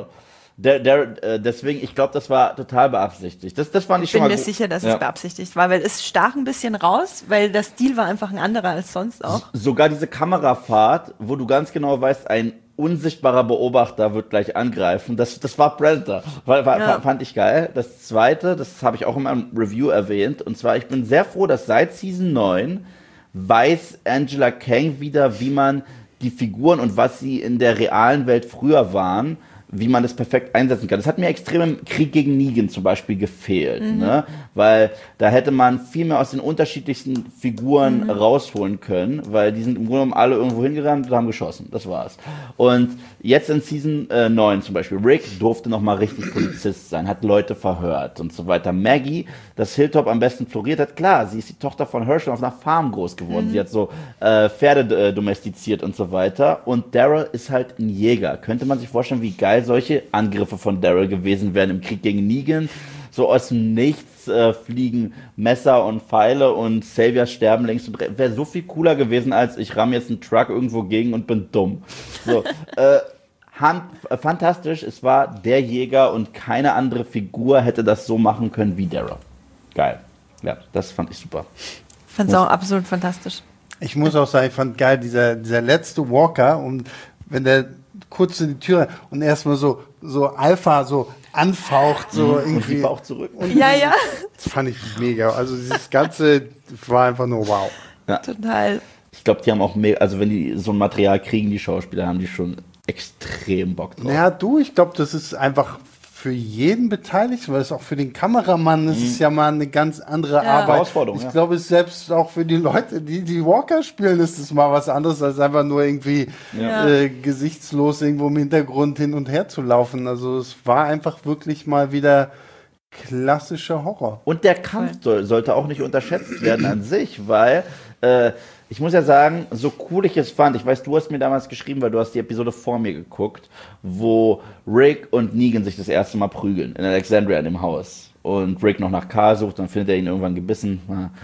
Deswegen, ich glaube, das war total beabsichtigt. Das fand ich schon mal Ich bin mir sicher, dass es beabsichtigt war, weil es stach ein bisschen raus, weil der Stil war einfach ein anderer als sonst auch. Sogar diese Kamerafahrt, wo du ganz genau weißt, ein unsichtbarer Beobachter wird gleich angreifen, das war Predator. Fand ich geil. Das Zweite, das habe ich auch in meinem Review erwähnt, und zwar, ich bin sehr froh, dass seit Season 9 weiß Angela Kang wieder, wie man die Figuren und was sie in der realen Welt früher waren, wie man das perfekt einsetzen kann. Das hat mir extrem im Krieg gegen Negan zum Beispiel gefehlt, ne? Weil da hätte man viel mehr aus den unterschiedlichsten Figuren rausholen können, weil die sind im Grunde genommen alle irgendwo hingerannt und haben geschossen. Das war's. Und jetzt in Season 9 zum Beispiel, Rick durfte nochmal richtig Polizist sein, hat Leute verhört und so weiter. Maggie, das Hilltop am besten floriert hat, klar, sie ist die Tochter von Herschel auf einer Farm groß geworden. Sie hat so Pferde domestiziert und so weiter. Und Daryl ist halt ein Jäger. Könnte man sich vorstellen, wie geil solche Angriffe von Daryl gewesen wären im Krieg gegen Negan? So aus dem Nichts fliegen Messer und Pfeile und Saviors sterben links und rechts. Wäre so viel cooler gewesen, als ich ramme jetzt einen Truck irgendwo gegen und bin dumm. So, fantastisch, es war der Jäger und keine andere Figur hätte das so machen können wie Daryl. Geil. Ja, das fand ich super. Ich fand es auch absolut fantastisch. Ich muss auch sagen, ich fand geil, dieser letzte Walker, und wenn der kurz in die Tür und erstmal so Alpha so anfaucht, so irgendwie. Und die auch zurück. Ja. Das fand ich mega. Also dieses Ganze war einfach nur wow. Ja. Total. Ich glaube, die haben auch also wenn die so ein Material kriegen, die Schauspieler, haben die schon extrem Bock drauf. Naja, ich glaube, das ist einfach für jeden beteiligt, weil es auch für den Kameramann ist ja mal eine ganz andere Arbeit. Herausforderung, ich glaube, es selbst auch für die Leute, die Walker spielen, ist es mal was anderes, als einfach nur irgendwie gesichtslos irgendwo im Hintergrund hin und her zu laufen. Also es war einfach wirklich mal wieder klassischer Horror. Und der Kampf sollte auch nicht unterschätzt werden an sich, weil ich muss ja sagen, so cool ich es fand, ich weiß, du hast mir damals geschrieben, weil du hast die Episode vor mir geguckt, wo Rick und Negan sich das erste Mal prügeln, in Alexandria in dem Haus. Und Rick noch nach Carl sucht, dann findet er ihn irgendwann gebissen.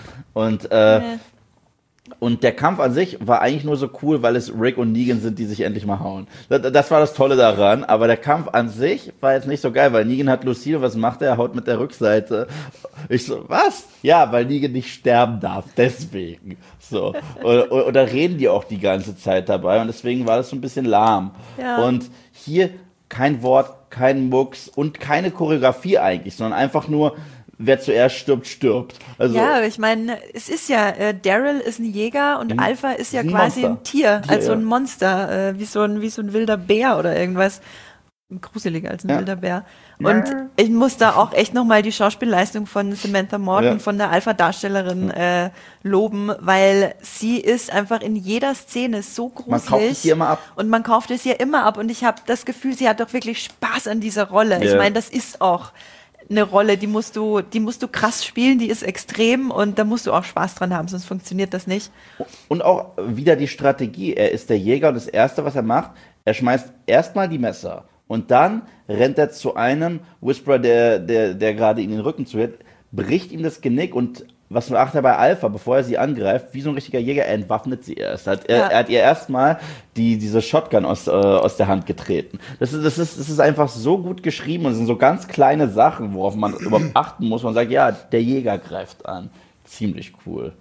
Und der Kampf an sich war eigentlich nur so cool, weil es Rick und Negan sind, die sich endlich mal hauen. Das war das Tolle daran, aber der Kampf an sich war jetzt nicht so geil, weil Negan hat Lucille, was macht er? Er haut mit der Rückseite. Ich so, was? Ja, weil Negan nicht sterben darf, deswegen. So. Oder reden die auch die ganze Zeit dabei und deswegen war das so ein bisschen lahm. Ja. Und hier kein Wort, kein Mucks und keine Choreografie eigentlich, sondern einfach nur, wer zuerst stirbt, stirbt. Also, ja, aber ich meine, es ist ja, Daryl ist ein Jäger und Alpha ist ja quasi ein Tier, also ein Monster, wie so ein wilder Bär oder irgendwas. Gruseliger als ein wilder Bär. Und ich muss da auch echt nochmal die Schauspielleistung von Samantha Morton, von der Alpha-Darstellerin, loben, weil sie ist einfach in jeder Szene so gruselig. Man kauft es ihr immer ab. Und man kauft es ihr immer ab. Und ich habe das Gefühl, sie hat doch wirklich Spaß an dieser Rolle. Yeah. Ich meine, das ist auch eine Rolle, die musst du krass spielen, die ist extrem und da musst du auch Spaß dran haben, sonst funktioniert das nicht. Und auch wieder die Strategie. Er ist der Jäger und das Erste, was er macht, er schmeißt erstmal die Messer. Und dann rennt er zu einem Whisperer, der gerade ihm den Rücken zuhält, bricht ihm das Genick und was macht er bei Alpha, bevor er sie angreift, wie so ein richtiger Jäger, er entwaffnet sie erst. Er hat ihr erstmal diese Shotgun aus der Hand getreten. Das ist einfach so gut geschrieben und es sind so ganz kleine Sachen, worauf man überhaupt achten muss. Man sagt, ja, der Jäger greift an. Ziemlich cool.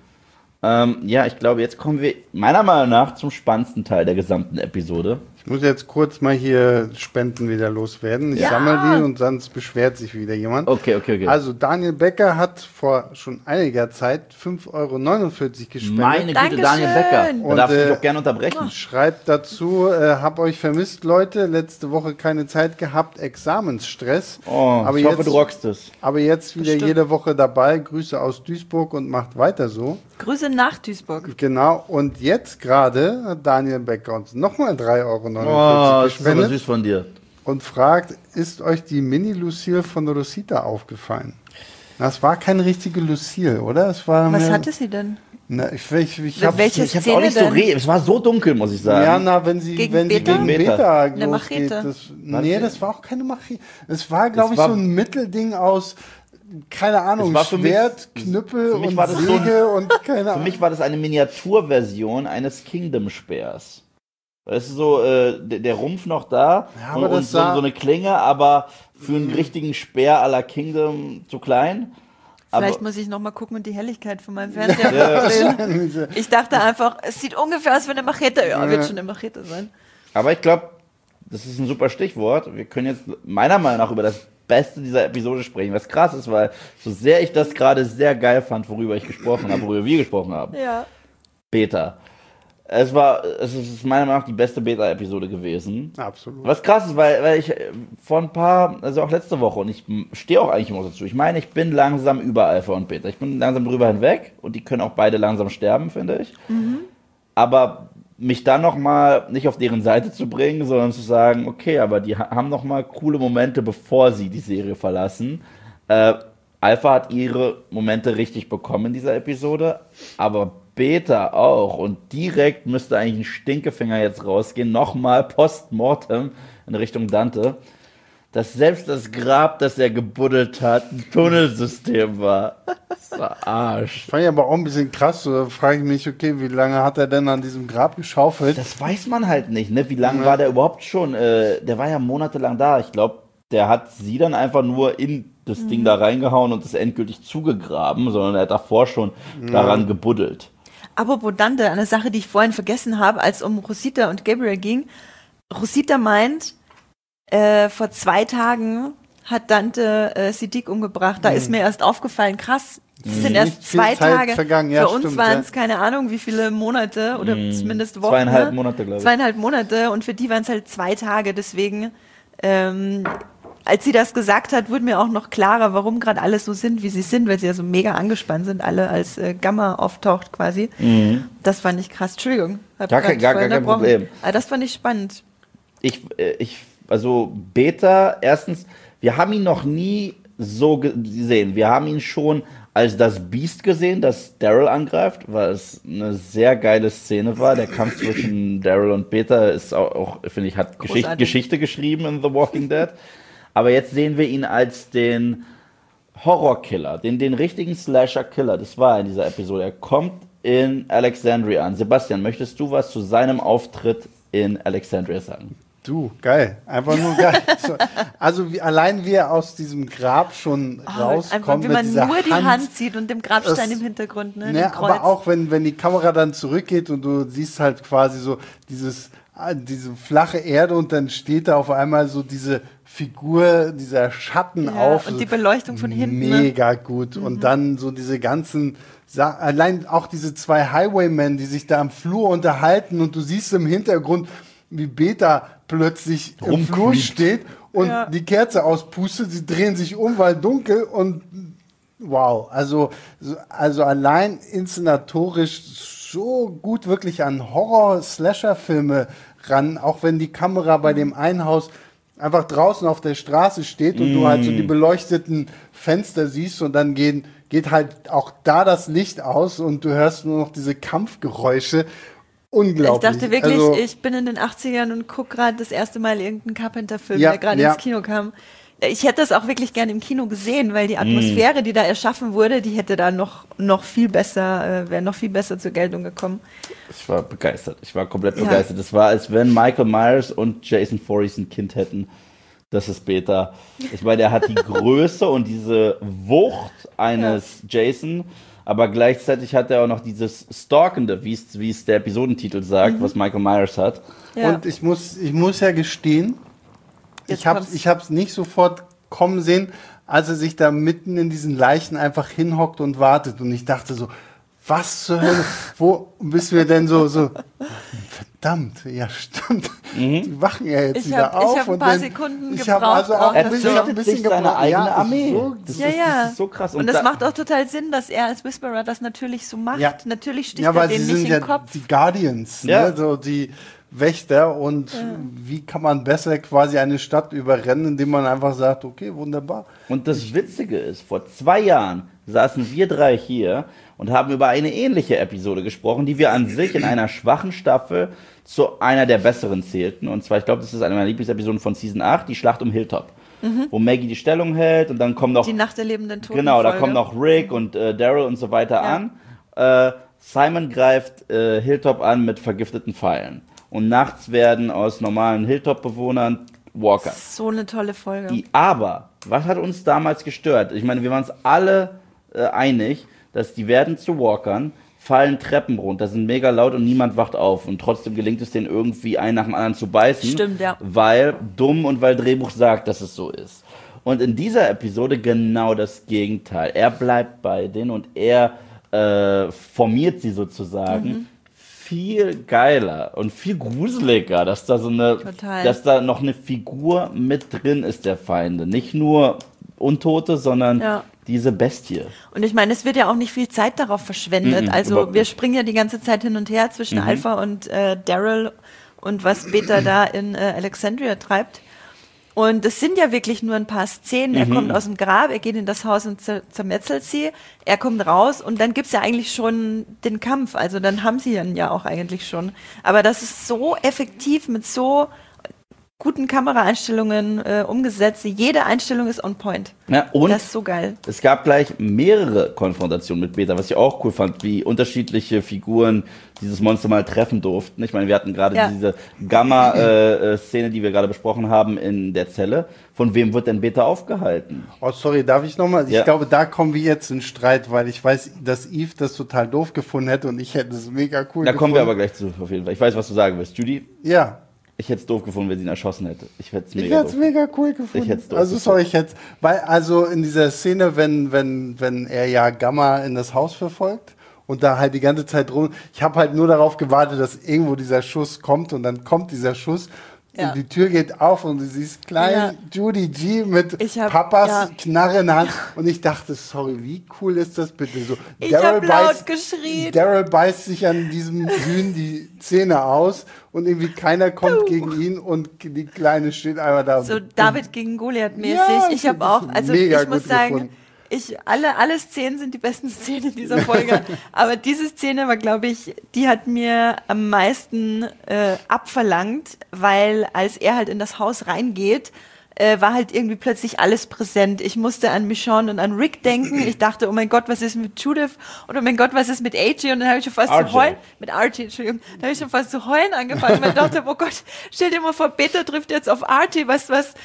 Ich glaube, jetzt kommen wir meiner Meinung nach zum spannendsten Teil der gesamten Episode. Ich muss jetzt kurz mal hier Spenden wieder loswerden. Ich sammle die und sonst beschwert sich wieder jemand. Okay. Also Daniel Becker hat vor schon einiger Zeit 5,49 € gespendet. Meine Güte, Dankeschön. Daniel Becker. Da darf ich auch gerne unterbrechen. Schreibt dazu, hab euch vermisst, Leute. Letzte Woche keine Zeit gehabt, Examensstress. Aber ich hoffe, du rockst es. Aber jetzt wieder jede Woche dabei. Grüße aus Duisburg und macht weiter so. Grüße nach Duisburg. Genau, und jetzt gerade hat Daniel Becker uns nochmal 3,49 € das ist aber süß von dir. Und fragt, ist euch die Mini-Lucille von Rosita aufgefallen? Das war keine richtige Lucille, oder? Es war was hatte sie denn? Na, ich welche hab's auch nicht so es war so dunkel, muss ich sagen. Ja, na, wenn sie gegen Beta eine Machete. Das war auch keine Machete. Es war, glaube ich, so ein Mittelding aus, keine Ahnung, Schwert, Knüppel und Säge und keine Ahnung. Für mich war das eine Miniaturversion eines Kingdom-Speers. Es ist so, der Rumpf noch da und so eine Klinge, aber für einen richtigen Speer à la Kingdom zu klein. Vielleicht muss ich noch mal gucken und die Helligkeit von meinem Fernseher drehen. Ich dachte einfach, es sieht ungefähr aus wie eine Machete. Ja, wird schon eine Machete sein. Aber ich glaube, das ist ein super Stichwort. Wir können jetzt meiner Meinung nach über das Beste dieser Episode sprechen, was krass ist, weil so sehr ich das gerade sehr geil fand, worüber wir gesprochen haben. Ja. Beta. Es ist meiner Meinung nach die beste Beta-Episode gewesen. Absolut. Was krass ist, weil ich vor also auch letzte Woche, und ich stehe auch eigentlich immer dazu, ich meine, ich bin langsam über Alpha und Beta. Ich bin langsam drüber hinweg und die können auch beide langsam sterben, finde ich. Aber mich dann nochmal nicht auf deren Seite zu bringen, sondern zu sagen, okay, aber die haben nochmal coole Momente, bevor sie die Serie verlassen. Alpha hat ihre Momente richtig bekommen in dieser Episode, aber Beta auch. Und direkt müsste eigentlich ein Stinkefinger jetzt rausgehen, nochmal postmortem in Richtung Dante, dass selbst das Grab, das er gebuddelt hat, ein Tunnelsystem war. Das war Arsch. Fand ich aber auch ein bisschen krass. Da frage ich mich, okay, wie lange hat er denn an diesem Grab geschaufelt? Das weiß man halt nicht, ne? Wie lange war der überhaupt schon? Der war ja monatelang da. Ich glaube, der hat sie dann einfach nur in das Ding da reingehauen und es endgültig zugegraben, sondern er hat davor schon daran gebuddelt. Apropos Dante, eine Sache, die ich vorhin vergessen habe, als es um Rosita und Gabriel ging. Rosita meint, vor 2 Tagen hat Dante Siddiq umgebracht. Da ist mir erst aufgefallen, krass, das sind erst 2 Tage. Für uns waren es keine Ahnung, wie viele Monate oder zumindest Wochen. 2,5 Monate, glaube ich. 2,5 Monate und für die waren es halt 2 Tage. Deswegen, als sie das gesagt hat, wurde mir auch noch klarer, warum gerade alle so sind, wie sie sind, weil sie ja so mega angespannt sind, alle als Gamma auftaucht quasi. Das fand ich krass. Entschuldigung. Gar kein Problem. Aber das fand ich spannend. Also Beta, erstens, wir haben ihn noch nie so gesehen. Wir haben ihn schon als das Biest gesehen, das Daryl angreift, weil es eine sehr geile Szene war. Der Kampf zwischen Daryl und Beta ist auch finde ich, hat Geschichte geschrieben in The Walking Dead. Aber jetzt sehen wir ihn als den Horrorkiller, den richtigen Slasher-Killer. Das war in dieser Episode. Er kommt in Alexandria an. Sebastian, möchtest du was zu seinem Auftritt in Alexandria sagen? Du, geil. Einfach nur geil. Also allein wie er aus diesem Grab schon rauskommt. Einfach, wie man nur die Hand sieht und dem Grabstein im Hintergrund. Ne, aber auch wenn die Kamera dann zurückgeht und du siehst halt quasi so diese flache Erde und dann steht da auf einmal so diese Figur, dieser Schatten auf. Und die Beleuchtung von hinten. Mega gut. Und dann so diese ganzen, allein auch diese zwei Highwaymen, die sich da am Flur unterhalten und du siehst im Hintergrund, wie Beta plötzlich im Flur steht und die Kerze auspustet, sie drehen sich um, weil dunkel und wow, also allein inszenatorisch so gut wirklich an Horror-Slasher-Filme ran, auch wenn die Kamera bei dem einen Haus einfach draußen auf der Straße steht und du halt so die beleuchteten Fenster siehst und dann geht halt auch da das Licht aus und du hörst nur noch diese Kampfgeräusche. Unglaublich. Ich dachte wirklich, ich bin in den 80ern und gucke gerade das erste Mal irgendeinen Carpenter-Film, der gerade ins Kino kam. Ich hätte das auch wirklich gerne im Kino gesehen, weil die Atmosphäre, die da erschaffen wurde, die hätte da noch viel besser, wäre noch viel besser zur Geltung gekommen. Ich war begeistert. Ich war komplett begeistert. Es war, als wenn Michael Myers und Jason Voorhees ein Kind hätten. Das ist Beta. Ich meine, er hat die Größe und diese Wucht eines Jason, aber gleichzeitig hat er auch noch dieses Stalkende, wie es der Episodentitel sagt, was Michael Myers hat. Ja. Und ich muss ja gestehen, ich hab's nicht sofort kommen sehen, als er sich da mitten in diesen Leichen einfach hinhockt und wartet. Und ich dachte so, was zur Hölle, wo bist wir denn so, verdammt, ja stimmt, die wachen ja jetzt wieder auf. Ich habe ein paar Sekunden gebraucht. Also auch ein bisschen seine eigene Armee. Das ist so krass. Und das macht auch total Sinn, dass er als Whisperer das natürlich so macht. Ja. Natürlich sticht er dem nicht in den Kopf. Die Guardians, ne? So die Wächter und wie kann man besser quasi eine Stadt überrennen, indem man einfach sagt, okay, wunderbar. Und das Witzige ist, vor 2 Jahren saßen wir 3 hier und haben über eine ähnliche Episode gesprochen, die wir an sich in einer schwachen Staffel zu einer der besseren zählten. Und zwar, ich glaube, das ist eine meiner Lieblingsepisoden von Season 8, die Schlacht um Hilltop. Wo Maggie die Stellung hält und dann kommen noch... Die Nacht der lebenden Toten. Genau, da kommen noch Rick und Daryl und so weiter an. Simon greift Hilltop an mit vergifteten Pfeilen. Und nachts werden aus normalen Hilltop-Bewohnern Walker. So eine tolle Folge. Aber, was hat uns damals gestört? Ich meine, wir waren uns alle einig, dass die werden zu Walkern, fallen Treppen runter, sind mega laut und niemand wacht auf. Und trotzdem gelingt es denen irgendwie, einen nach dem anderen zu beißen. Stimmt, ja. Weil dumm und weil Drehbuch sagt, dass es so ist. Und in dieser Episode genau das Gegenteil. Er bleibt bei denen und er formiert sie sozusagen. Viel geiler und viel gruseliger, dass da dass da noch eine Figur mit drin ist der Feinde. Nicht nur Untote, sondern diese Bestie. Und ich meine, es wird ja auch nicht viel Zeit darauf verschwendet. Also wir springen ja die ganze Zeit hin und her zwischen Alpha und Daryl und was Beta da in Alexandria treibt. Und es sind ja wirklich nur ein paar Szenen. Er kommt aus dem Grab, er geht in das Haus und zermetzelt sie. Er kommt raus und dann gibt's ja eigentlich schon den Kampf. Also dann haben sie ihn ja auch eigentlich schon. Aber das ist so effektiv mit so guten Kameraeinstellungen umgesetzt. Jede Einstellung ist on point. Ja, und das ist so geil. Es gab gleich mehrere Konfrontationen mit Beta, was ich auch cool fand, wie unterschiedliche Figuren dieses Monster mal treffen durften. Ich meine, wir hatten gerade diese Gamma-Szene, die wir gerade besprochen haben in der Zelle. Von wem wird denn Beta aufgehalten? Oh, sorry, darf ich nochmal? Ich glaube, da kommen wir jetzt in Streit, weil ich weiß, dass Eve das total doof gefunden hätte und ich hätte es mega cool gefunden. Da kommen wir aber gleich zu, auf jeden Fall. Ich weiß, was du sagen willst. Judy? Ja. Ich hätte es doof gefunden, wenn sie ihn erschossen hätte. Ich hätte es mega cool gefunden. Weil also in dieser Szene, wenn er ja Gamma in das Haus verfolgt und da halt die ganze Zeit rum, ich habe halt nur darauf gewartet, dass irgendwo dieser Schuss kommt und dann kommt dieser Schuss Und die Tür geht auf und du siehst klein Judy G mit Papas Knarre in der Hand. Und ich dachte, sorry, wie cool ist das bitte? So, ich habe laut geschrien. Daryl beißt sich an diesem Hühn die Zähne aus und irgendwie keiner kommt gegen ihn und die Kleine steht einmal da. So David gegen Goliath mäßig. Ich habe auch, also ich muss sagen, alle Szenen sind die besten Szenen in dieser Folge. Aber diese Szene war, glaube ich, die hat mir am meisten abverlangt, weil als er halt in das Haus reingeht, war halt irgendwie plötzlich alles präsent. Ich musste an Michonne und an Rick denken. Ich dachte, oh mein Gott, was ist mit Judith? Und oh mein Gott, was ist mit AJ? Und dann habe ich schon fast zu heulen. Mit RJ, Entschuldigung. Dann habe ich schon fast zu heulen angefangen, weil ich dachte, oh Gott, stell dir mal vor, Beta trifft jetzt auf RJ, was,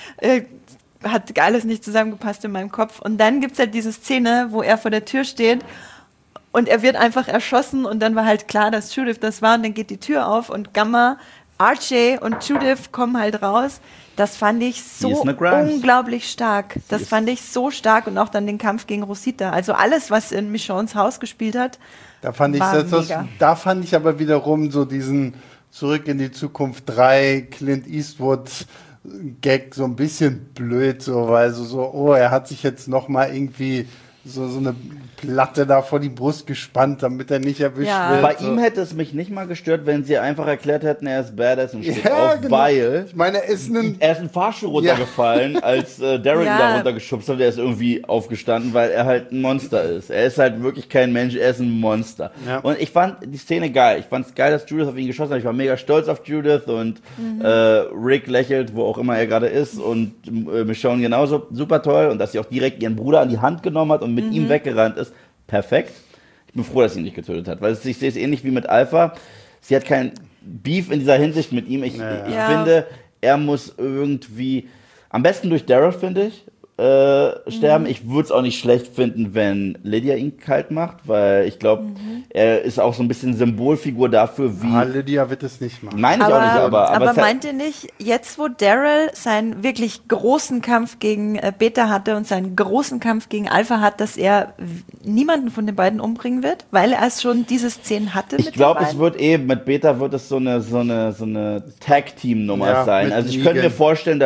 hat alles nicht zusammengepasst in meinem Kopf. Und dann gibt's halt diese Szene, wo er vor der Tür steht und er wird einfach erschossen und dann war halt klar, dass Judith das war und dann geht die Tür auf und Gamma, RJ und Judith kommen halt raus. Das fand ich so unglaublich stark. Das fand ich so stark und auch dann den Kampf gegen Rosita. Also alles, was in Michonnes Haus gespielt hat, da fand ich aber wiederum so diesen Zurück in die Zukunft 3 Clint Eastwood Gag so ein bisschen blöd, so, weil so, er hat sich jetzt noch mal irgendwie so eine Platte da vor die Brust gespannt, damit er nicht erwischt wird. Bei ihm hätte es mich nicht mal gestört, wenn sie einfach erklärt hätten, er ist badass und steht auf, genau. Weil ich meine, er ist ein Fahrstuhl runtergefallen, als Daryl ihn da runtergeschubst hat, er ist irgendwie aufgestanden, weil er halt ein Monster ist. Er ist halt wirklich kein Mensch, er ist ein Monster. Ja. Und ich fand die Szene geil. Ich fand es geil, dass Judith auf ihn geschossen hat. Ich war mega stolz auf Judith und Rick lächelt, wo auch immer er gerade ist und Michonne genauso, super toll. Und dass sie auch direkt ihren Bruder an die Hand genommen hat und mit ihm weggerannt ist. Perfekt. Ich bin froh, dass sie ihn nicht getötet hat, weil ich sehe es ähnlich wie mit Alpha. Sie hat kein Beef in dieser Hinsicht mit ihm. Ich finde, er muss irgendwie, am besten durch Daryl, finde ich, sterben. Ich würde es auch nicht schlecht finden, wenn Lydia ihn kalt macht, weil ich glaube, er ist auch so ein bisschen Symbolfigur dafür, wie... Lydia wird es nicht machen. Meine ich auch nicht, aber meint ihr nicht, jetzt wo Daryl seinen wirklich großen Kampf gegen Beta hatte und seinen großen Kampf gegen Alpha hat, dass er niemanden von den beiden umbringen wird, weil er es schon diese Szenen hatte? Ich glaube, es wird mit Beta wird es so eine Tag-Team-Nummer sein. Also ich könnte mir vorstellen,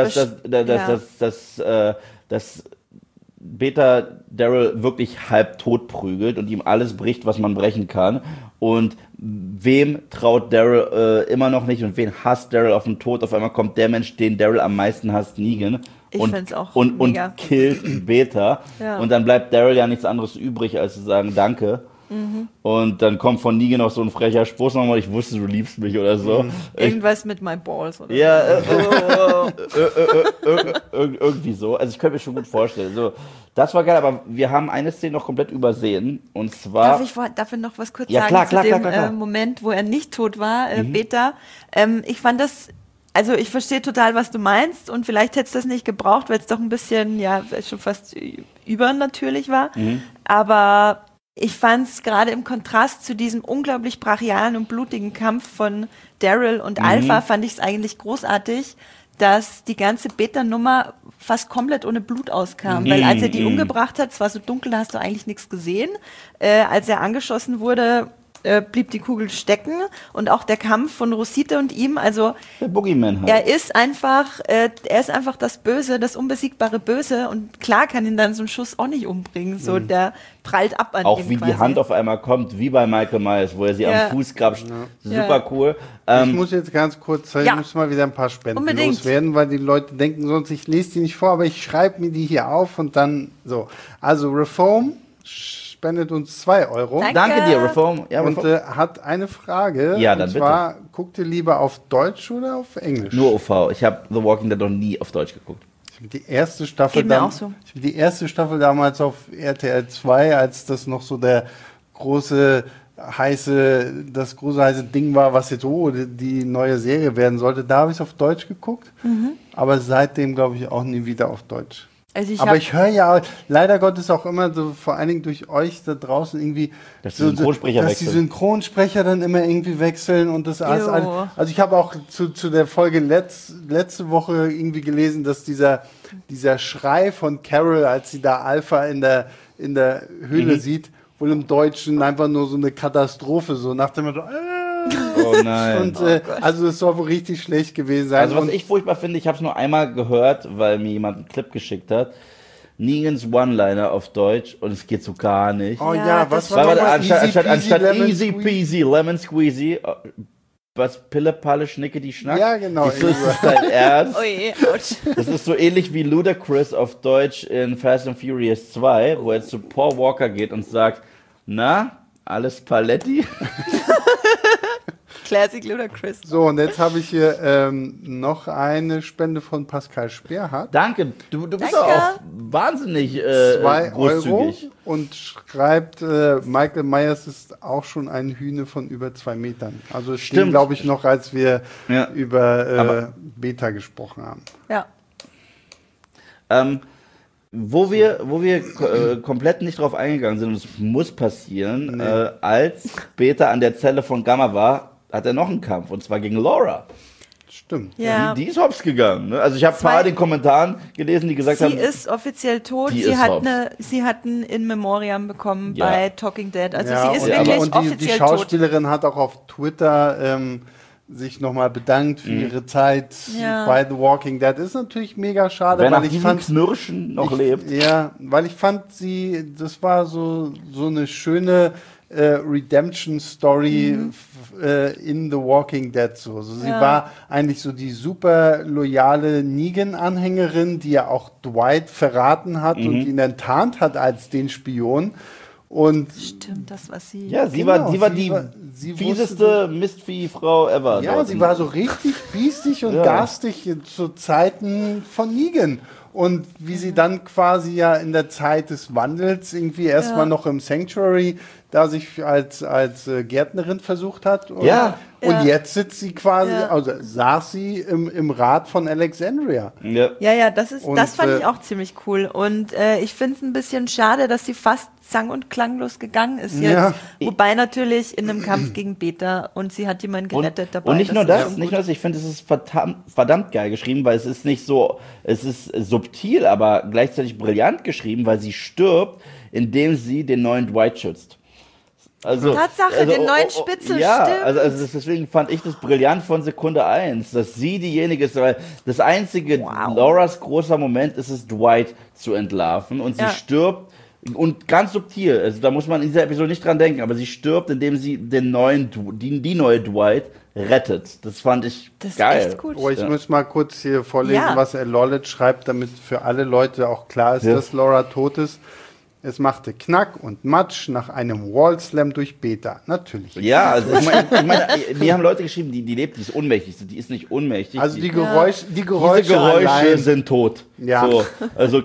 dass Beta Daryl wirklich halb tot prügelt und ihm alles bricht, was man brechen kann. Und wem traut Daryl immer noch nicht und wen hasst Daryl auf den Tod? Auf einmal kommt der Mensch, den Daryl am meisten hasst, Negan. Und killt Beta. Ja. Und dann bleibt Daryl ja nichts anderes übrig, als zu sagen, danke. Und dann kommt von Negan noch so ein frecher Spruch nochmal, ich wusste, du liebst mich oder so. Irgendwas mit my balls oder irgendwie so. Also ich könnte mir schon gut vorstellen. So, das war geil, aber wir haben eine Szene noch komplett übersehen. Und zwar... Darf ich noch was kurz sagen zu dem Moment, wo er nicht tot war, Beta? Ich fand das... Also ich verstehe total, was du meinst und vielleicht hättest du das nicht gebraucht, weil es doch ein bisschen, schon fast übernatürlich war. Aber... Ich fand es gerade im Kontrast zu diesem unglaublich brachialen und blutigen Kampf von Daryl und Alpha, fand ich es eigentlich großartig, dass die ganze Beta-Nummer fast komplett ohne Blut auskam. Weil als er die umgebracht hat, es war so dunkel, da hast du eigentlich nichts gesehen. Als er angeschossen wurde, blieb die Kugel stecken und auch der Kampf von Rosita und ihm, also der Boogeyman halt. Er ist einfach das Böse, das unbesiegbare Böse und klar kann ihn dann so ein Schuss auch nicht umbringen, so der prallt ab an auch ihm wie quasi. Die Hand auf einmal kommt, wie bei Michael Myers, wo er sie am Fuß grapscht, super cool. Ich muss jetzt ganz kurz, ich muss mal wieder ein paar Spenden loswerden, weil die Leute denken sonst, ich lese die nicht vor, aber ich schreibe mir die hier auf und dann so. Also Reform spendet uns 2 Euro. Danke dir, Reform. Ja, und hat eine Frage. Ja, dann und zwar, guckt ihr lieber auf Deutsch oder auf Englisch? Nur OV. Ich habe The Walking Dead noch nie auf Deutsch geguckt. Ich habe die erste Staffel damals auf RTL 2, als das noch so das große heiße Ding war, was jetzt die neue Serie werden sollte. Da habe ich es auf Deutsch geguckt. Aber seitdem, glaube ich, auch nie wieder auf Deutsch. Also ich höre ja leider Gottes auch immer so, vor allen Dingen durch euch da draußen irgendwie, dass die Synchronsprecher dann immer irgendwie wechseln und das alles. Also ich habe auch zu der Folge letzte Woche irgendwie gelesen, dass dieser Schrei von Carol, als sie da Alpha in der Höhle sieht, wohl im Deutschen einfach nur so eine Katastrophe, so nach dem Motto, Oh nein. Und also es soll wohl richtig schlecht gewesen sein. Also was ich furchtbar finde, ich habe es nur einmal gehört, weil mir jemand einen Clip geschickt hat. Negans One-Liner auf Deutsch und es geht so gar nicht. Oh Ja, ja, das was war das? Anstatt easy peasy, lemon squeezy, was Pille, Palle, Schnicke, die Schnack? Ja, genau. Das ist dein Ernst? Oh je, ouch. Das ist so ähnlich wie Ludacris auf Deutsch in Fast and Furious 2, wo er zu Paul Walker geht und sagt, na, alles Paletti? Classic Ludacris. So, und jetzt habe ich hier noch eine Spende von Pascal Speerhardt. Danke, du bist Danke. auch wahnsinnig 2 großzügig. Euro und schreibt, Michael Myers ist auch schon ein Hühne von über 2 Metern. Also es stimmt, Stimmt. glaube ich, noch, als wir Ja. über Beta gesprochen haben. Ja. Wo wir komplett nicht drauf eingegangen sind, und es muss passieren, als Beta an der Zelle von Gamma war, hat er noch einen Kampf, und zwar gegen Laura. Stimmt. Ja. Die ist hops gegangen. Ne? Also ich habe ein paar in den Kommentaren gelesen, die gesagt Sie haben, ist offiziell tot. Die Sie ist hat, hops. sie hat ein In Memoriam bekommen Ja. bei Talking Dead. Also Ja, sie ist und, wirklich und die offiziell tot. Schauspielerin hat auch auf Twitter sich nochmal bedankt für ihre Zeit Ja. bei The Walking Dead. Ist natürlich mega schade, wer nach weil ich diesem fand, Knirschen noch lebt. Ja, weil ich fand sie, das war so eine schöne Redemption-Story in The Walking Dead. So sie Ja. war eigentlich so die super loyale Negan-Anhängerin, die ja auch Dwight verraten hat und ihn enttarnt hat als den Spion. Und Stimmt, das war sie. Ja, sie Genau, war sie die war- sie fieseste Mistvieh-Frau ever. ja, dort. sie war so richtig biestig und Ja. garstig zu Zeiten von Negan. Und wie sie dann quasi ja in der Zeit des Wandels irgendwie erstmal noch im Sanctuary da sich als Gärtnerin versucht hat. Und, Ja. und Ja. jetzt sitzt sie quasi, Ja. also saß sie im Rat von Alexandria. Ja. Ja, das Und, fand ich auch ziemlich cool. Und ich finde es ein bisschen schade, dass sie fast sang- und klanglos gegangen ist jetzt. Ja. Wobei natürlich in einem Kampf gegen Beta und sie hat jemanden gerettet dabei. Und nicht nur ist das, schon nicht gut. nur das, ich finde, es ist verdammt geil geschrieben, weil es ist nicht so, es ist subtil, aber gleichzeitig brillant geschrieben, weil sie stirbt, indem sie den neuen Dwight schützt. Also, Tatsache, den neuen Spitzel, ja, stimmt. deswegen fand ich das brillant von Sekunde 1, dass sie diejenige ist, weil das einzige Lauras großer Moment ist es, Dwight zu entlarven, und sie Ja. stirbt, und ganz subtil, also da muss man in dieser Episode nicht dran denken, aber sie stirbt, indem sie den neuen, die neue Dwight rettet. Das fand ich Das ist geil. echt gut. Oh, ich muss mal kurz hier vorlesen, Ja. was Lolet schreibt, damit für alle Leute auch klar ist, Ja. dass Laura tot ist. Es machte Knack und Matsch nach einem Wall-Slam durch Beta. Natürlich. Ja, also ich meine, mir haben Leute geschrieben, die lebt, die ist ohnmächtig. Die ist nicht ohnmächtig. Also die diese Geräusche Geräusche allein. sind tot. Ja. So, also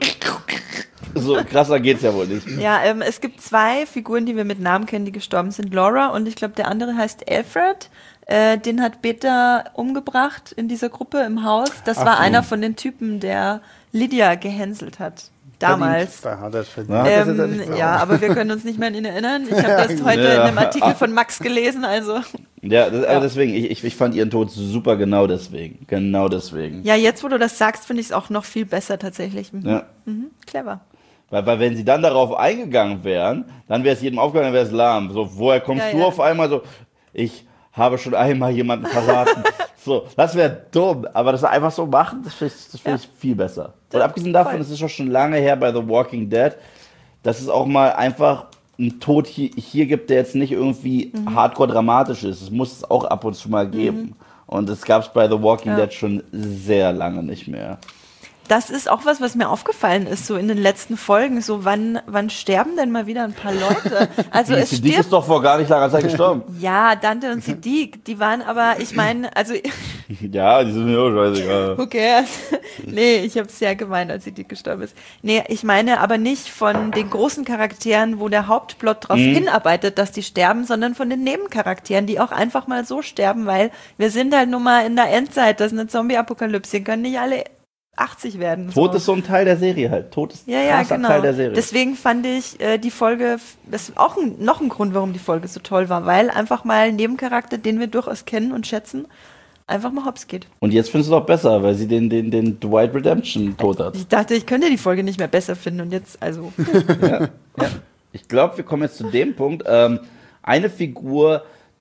so krasser geht's ja wohl nicht. Ja, es gibt 2 Figuren, die wir mit Namen kennen, die gestorben sind. Laura und ich glaube, der andere heißt Alfred. Den hat Beta umgebracht in dieser Gruppe im Haus. Das war so. einer von den Typen, der Lydia gehänselt hat. Damals. Da hat er es verdient. Ja. Das ist ja nicht Ja, aber wir können uns nicht mehr an ihn erinnern. Ich habe das heute in einem Artikel von Max gelesen, also. Ja, aber deswegen, ich fand ihren Tod super genau deswegen. Genau deswegen. Ja, jetzt, wo du das sagst, finde ich es auch noch viel besser tatsächlich. Ja. Clever. Weil wenn sie dann darauf eingegangen wären, dann wäre es jedem aufgegangen, dann wäre es lahm. So, woher kommst Ja, du ja. auf einmal so, ich habe schon einmal jemanden verraten. So, das wäre dumm, aber das einfach so machen, das finde ich viel besser. Und abgesehen davon, voll. es ist schon lange her bei The Walking Dead, dass es auch mal einfach einen Tod hier gibt, der jetzt nicht irgendwie hardcore dramatisch ist. Es muss es auch ab und zu mal geben. Und das gab es bei The Walking Dead schon sehr lange nicht mehr. Das ist auch was mir aufgefallen ist, so in den letzten Folgen. So, wann sterben denn mal wieder ein paar Leute? Also es Die Dick stirbt. ist doch vor gar nicht langer Zeit gestorben. Ja, Dante und Siddiq, die waren aber, ich meine, also, Ja, die sind mir auch scheißegal. who cares? Nee, ich habe es sehr gemeint, als Siddiq gestorben ist. Nee, ich meine aber nicht von den großen Charakteren, wo der Hauptplot darauf hinarbeitet, dass die sterben, sondern von den Nebencharakteren, die auch einfach mal so sterben, weil wir sind halt nun mal in der Endzeit, das ist eine Zombie-Apokalypse, die können nicht alle 80 werden. Tod ist so ein Teil der Serie halt. Tod ist Ja, ja, krasser genau. Teil der Serie. Deswegen fand ich die Folge, das ist auch noch ein Grund, warum die Folge so toll war, weil einfach mal ein Nebencharakter, den wir durchaus kennen und schätzen, einfach mal hops geht. Und jetzt findest du es auch besser, weil sie den Dwight Redemption tot hat. Ich dachte, ich könnte die Folge nicht mehr besser finden und jetzt, also, Ich glaube, wir kommen jetzt zu dem Punkt. Eine Figur,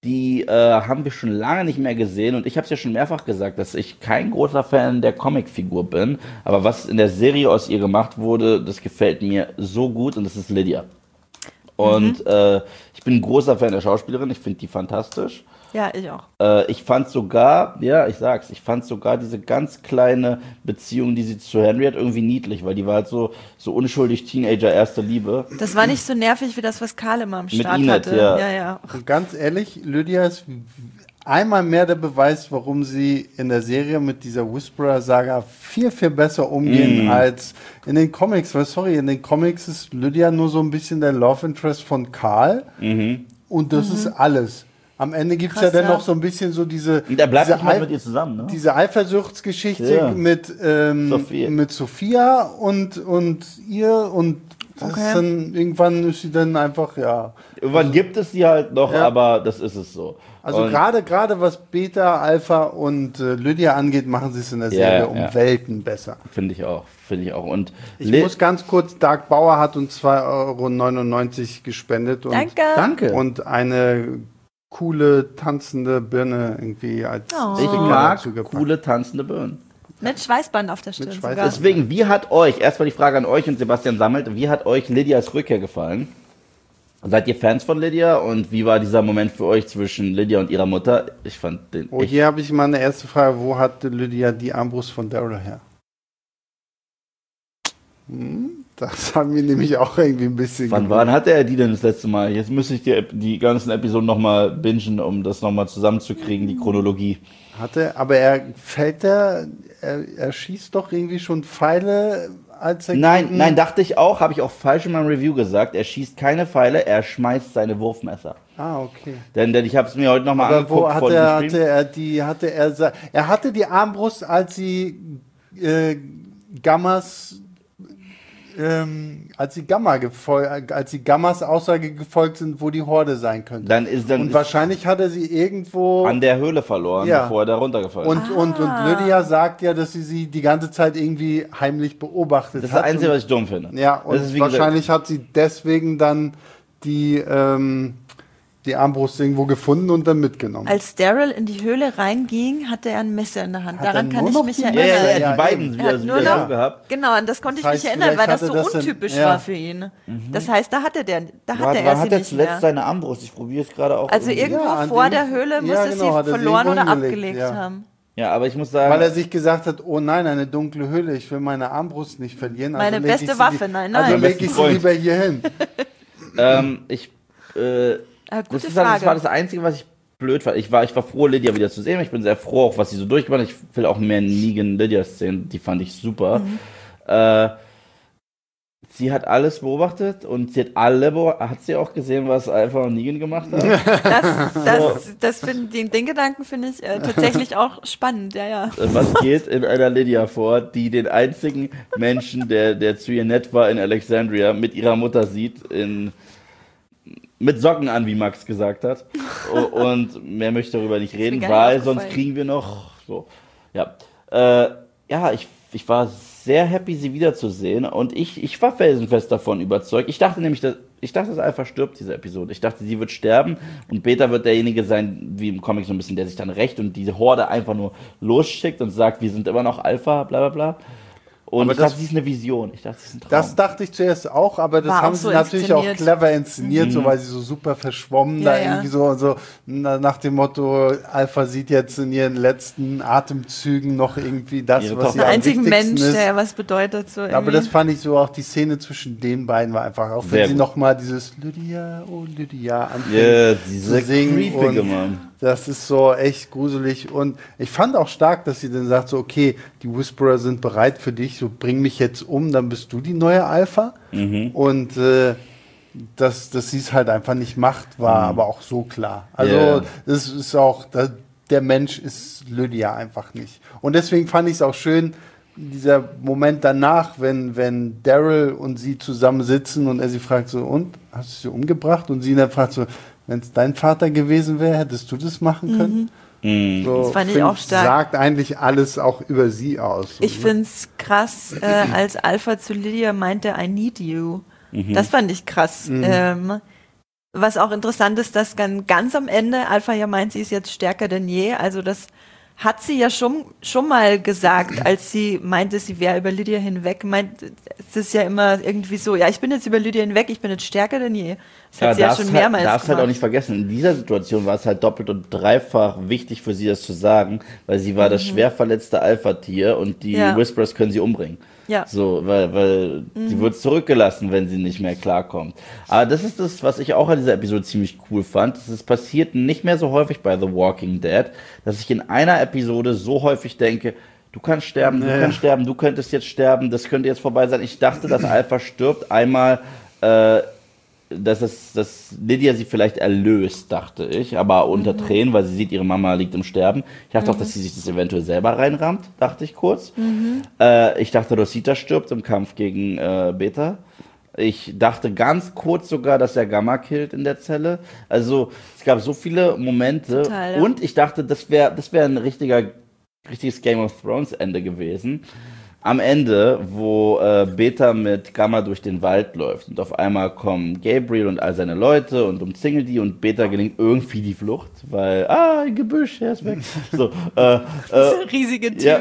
die haben wir schon lange nicht mehr gesehen und ich habe es ja schon mehrfach gesagt, dass ich kein großer Fan der Comicfigur bin, aber was in der Serie aus ihr gemacht wurde, das gefällt mir so gut und das ist Lydia. Und ich bin ein großer Fan der Schauspielerin, ich finde die fantastisch. Ja, ich auch. Ich fand sogar, ich fand sogar diese ganz kleine Beziehung, die sie zu Henry hat, irgendwie niedlich, weil die war halt so unschuldig Teenager, erste Liebe. Das war nicht so nervig wie das, was Karl immer am Start Enid, hatte. Ja. Und ganz ehrlich, Lydia ist einmal mehr der Beweis, warum sie in der Serie mit dieser Whisperer-Saga viel, viel besser umgehen als in den Comics. Weil, sorry, in den Comics ist Lydia nur so ein bisschen der Love Interest von Karl. Und das ist alles. Am Ende gibt es ja dann noch so ein bisschen so diese der bleibt nicht mal mit ihr zusammen, ne? Diese Eifersuchtsgeschichte mit Sophia und ihr und das ist dann, irgendwann ist sie dann einfach, Irgendwann gibt es sie halt noch, aber das ist es so. Also gerade was Beta, Alpha und Lydia angeht, machen sie es in der Serie um Welten besser. Finde ich auch. Und ich muss ganz kurz, Dark Bauer hat uns 2,99 € gespendet. Und Danke. Und eine coole, tanzende Birne irgendwie als Ich mag coole, tanzende Birnen. Mit Schweißband auf der Stirn sogar. Deswegen, wie hat euch, erstmal die Frage an euch und Sebastian sammelt, wie hat euch Lydias Rückkehr gefallen? Seid ihr Fans von Lydia und wie war dieser Moment für euch zwischen Lydia und ihrer Mutter? Ich fand den hier habe ich mal eine erste Frage. Wo hatte Lydia die Armbrust von Daryl her? Das haben wir nämlich auch irgendwie ein bisschen. Wann hatte er die denn das letzte Mal? Jetzt müsste ich die ganzen Episoden nochmal bingen, um das nochmal zusammenzukriegen, die Chronologie. Aber er schießt doch irgendwie schon Pfeile, als er. Nein, dachte ich auch, habe ich auch falsch in meinem Review gesagt. Er schießt keine Pfeile, er schmeißt seine Wurfmesser. Ah, okay. Denn ich habe es mir heute nochmal angeguckt. Aber wo er hatte die Armbrust, als sie Gammas Aussage gefolgt sind, wo die Horde sein könnte. Und wahrscheinlich hat er sie irgendwo an der Höhle verloren, bevor er da runtergefallen ist. Und Lydia sagt ja, dass sie die ganze Zeit irgendwie heimlich beobachtet hat. Das ist das Einzige, was ich dumm finde. Ja, und wahrscheinlich hat sie deswegen dann die Armbrust irgendwo gefunden und dann mitgenommen. Als Daryl in die Höhle reinging, hatte er ein Messer in der Hand. Daran kann ich mich erinnern. Ja, die beiden wieder gehabt. Genau, an das konnte ich mich erinnern, weil das so untypisch war für ihn. Das heißt, da hatte er sie nicht zuletzt seine Armbrust? Ich probiere es gerade auch. Also irgendwo vor der Höhle muss er sie verloren oder abgelegt haben. Ja, aber ich muss sagen... Weil er sich gesagt hat, oh nein, eine dunkle Höhle, ich will meine Armbrust nicht verlieren. Meine beste Waffe, nein. Also lege ich sie lieber hier hin. Das war das Einzige, was ich blöd fand. Ich war froh, Lydia wieder zu sehen. Ich bin sehr froh, auch was sie so durchgemacht hat. Ich will auch mehr Negan-Lydia-Szenen. Die fand ich super. Sie hat alles beobachtet und sie hat sie auch gesehen, was Alpha und Negan gemacht haben? Den Gedanken finde ich tatsächlich auch spannend, ja. Was geht in einer Lydia vor, die den einzigen Menschen, der zu ihr nett war in Alexandria, mit ihrer Mutter sieht, mit Socken an, wie Max gesagt hat. Und mehr möchte ich darüber nicht reden, weil sonst kriegen wir noch so. Ja, ich war sehr happy, sie wiederzusehen und ich war felsenfest davon überzeugt. Ich dachte, dass Alpha stirbt, diese Episode. Ich dachte, sie wird sterben und Beta wird derjenige sein, wie im Comic so ein bisschen, der sich dann rächt und diese Horde einfach nur losschickt und sagt, wir sind immer noch Alpha, bla bla bla. Und ich dachte, sie ist eine Vision. Ich dachte, sie ist ein Traum. Das dachte ich zuerst auch, aber das haben sie natürlich auch clever inszeniert, so weil sie so super verschwommen da irgendwie so nach dem Motto, Alpha sieht jetzt in ihren letzten Atemzügen noch irgendwie das, was sie am einzigen Mensch, ist. der was bedeutet. So aber das fand ich so, auch die Szene zwischen den beiden war einfach, auch wenn sie nochmal dieses Lydia, oh Lydia anfängt diese zu singen. creepige Mann. Das ist so echt gruselig und ich fand auch stark, dass sie dann sagt so, okay, die Whisperer sind bereit für dich, so bring mich jetzt um, dann bist du die neue Alpha. Und dass sie es halt einfach nicht macht, war aber auch so klar. Also das ist auch, der Mensch ist Lydia einfach nicht. Und deswegen fand ich es auch schön, dieser Moment danach, wenn Daryl und sie zusammen sitzen und er sie fragt so, und, hast du sie umgebracht? Und sie dann fragt so, wenn es dein Vater gewesen wäre, hättest du das machen können? So, das fand ich auch stark. Sagt eigentlich alles auch über sie aus. Ich finde es krass, als Alpha zu Lydia meinte, I need you. Das fand ich krass. was auch interessant ist, dass ganz am Ende Alpha ja meint, sie ist jetzt stärker denn je. Also das hat sie ja schon mal gesagt, als sie meinte, sie wäre über Lydia hinweg. Es ist ja immer irgendwie so, ja, ich bin jetzt über Lydia hinweg, ich bin jetzt stärker denn je. Das hat sie ja schon mehrmals gemacht. Darfst halt auch nicht vergessen, in dieser Situation war es halt doppelt und dreifach wichtig für sie, das zu sagen, weil sie war das schwer verletzte Alpha-Tier und die Whisperers können sie umbringen. Ja. So, weil sie wird zurückgelassen, wenn sie nicht mehr klarkommt. Aber das ist das, was ich auch an dieser Episode ziemlich cool fand. Es passiert nicht mehr so häufig bei The Walking Dead, dass ich in einer Episode so häufig denke, du kannst sterben, du kannst sterben, du könntest jetzt sterben, das könnte jetzt vorbei sein. Ich dachte, dass Alpha stirbt. Einmal, dass Lydia sie vielleicht erlöst, dachte ich, aber unter Tränen, weil sie sieht, ihre Mama liegt im Sterben. Ich dachte auch, dass sie sich das eventuell selber reinrammt, dachte ich kurz. Ich dachte, Rosita stirbt im Kampf gegen Beta. Ich dachte ganz kurz sogar, dass er Gamma killt in der Zelle. Also es gab so viele Momente. Total, ja. Und ich dachte, das wär ein richtiges Game of Thrones Ende gewesen. Am Ende, wo Beta mit Gamma durch den Wald läuft und auf einmal kommen Gabriel und all seine Leute und umzingeln die und Beta gelingt irgendwie die Flucht, weil, ein Gebüsch, er ist weg. So, Dieser riesige Typ.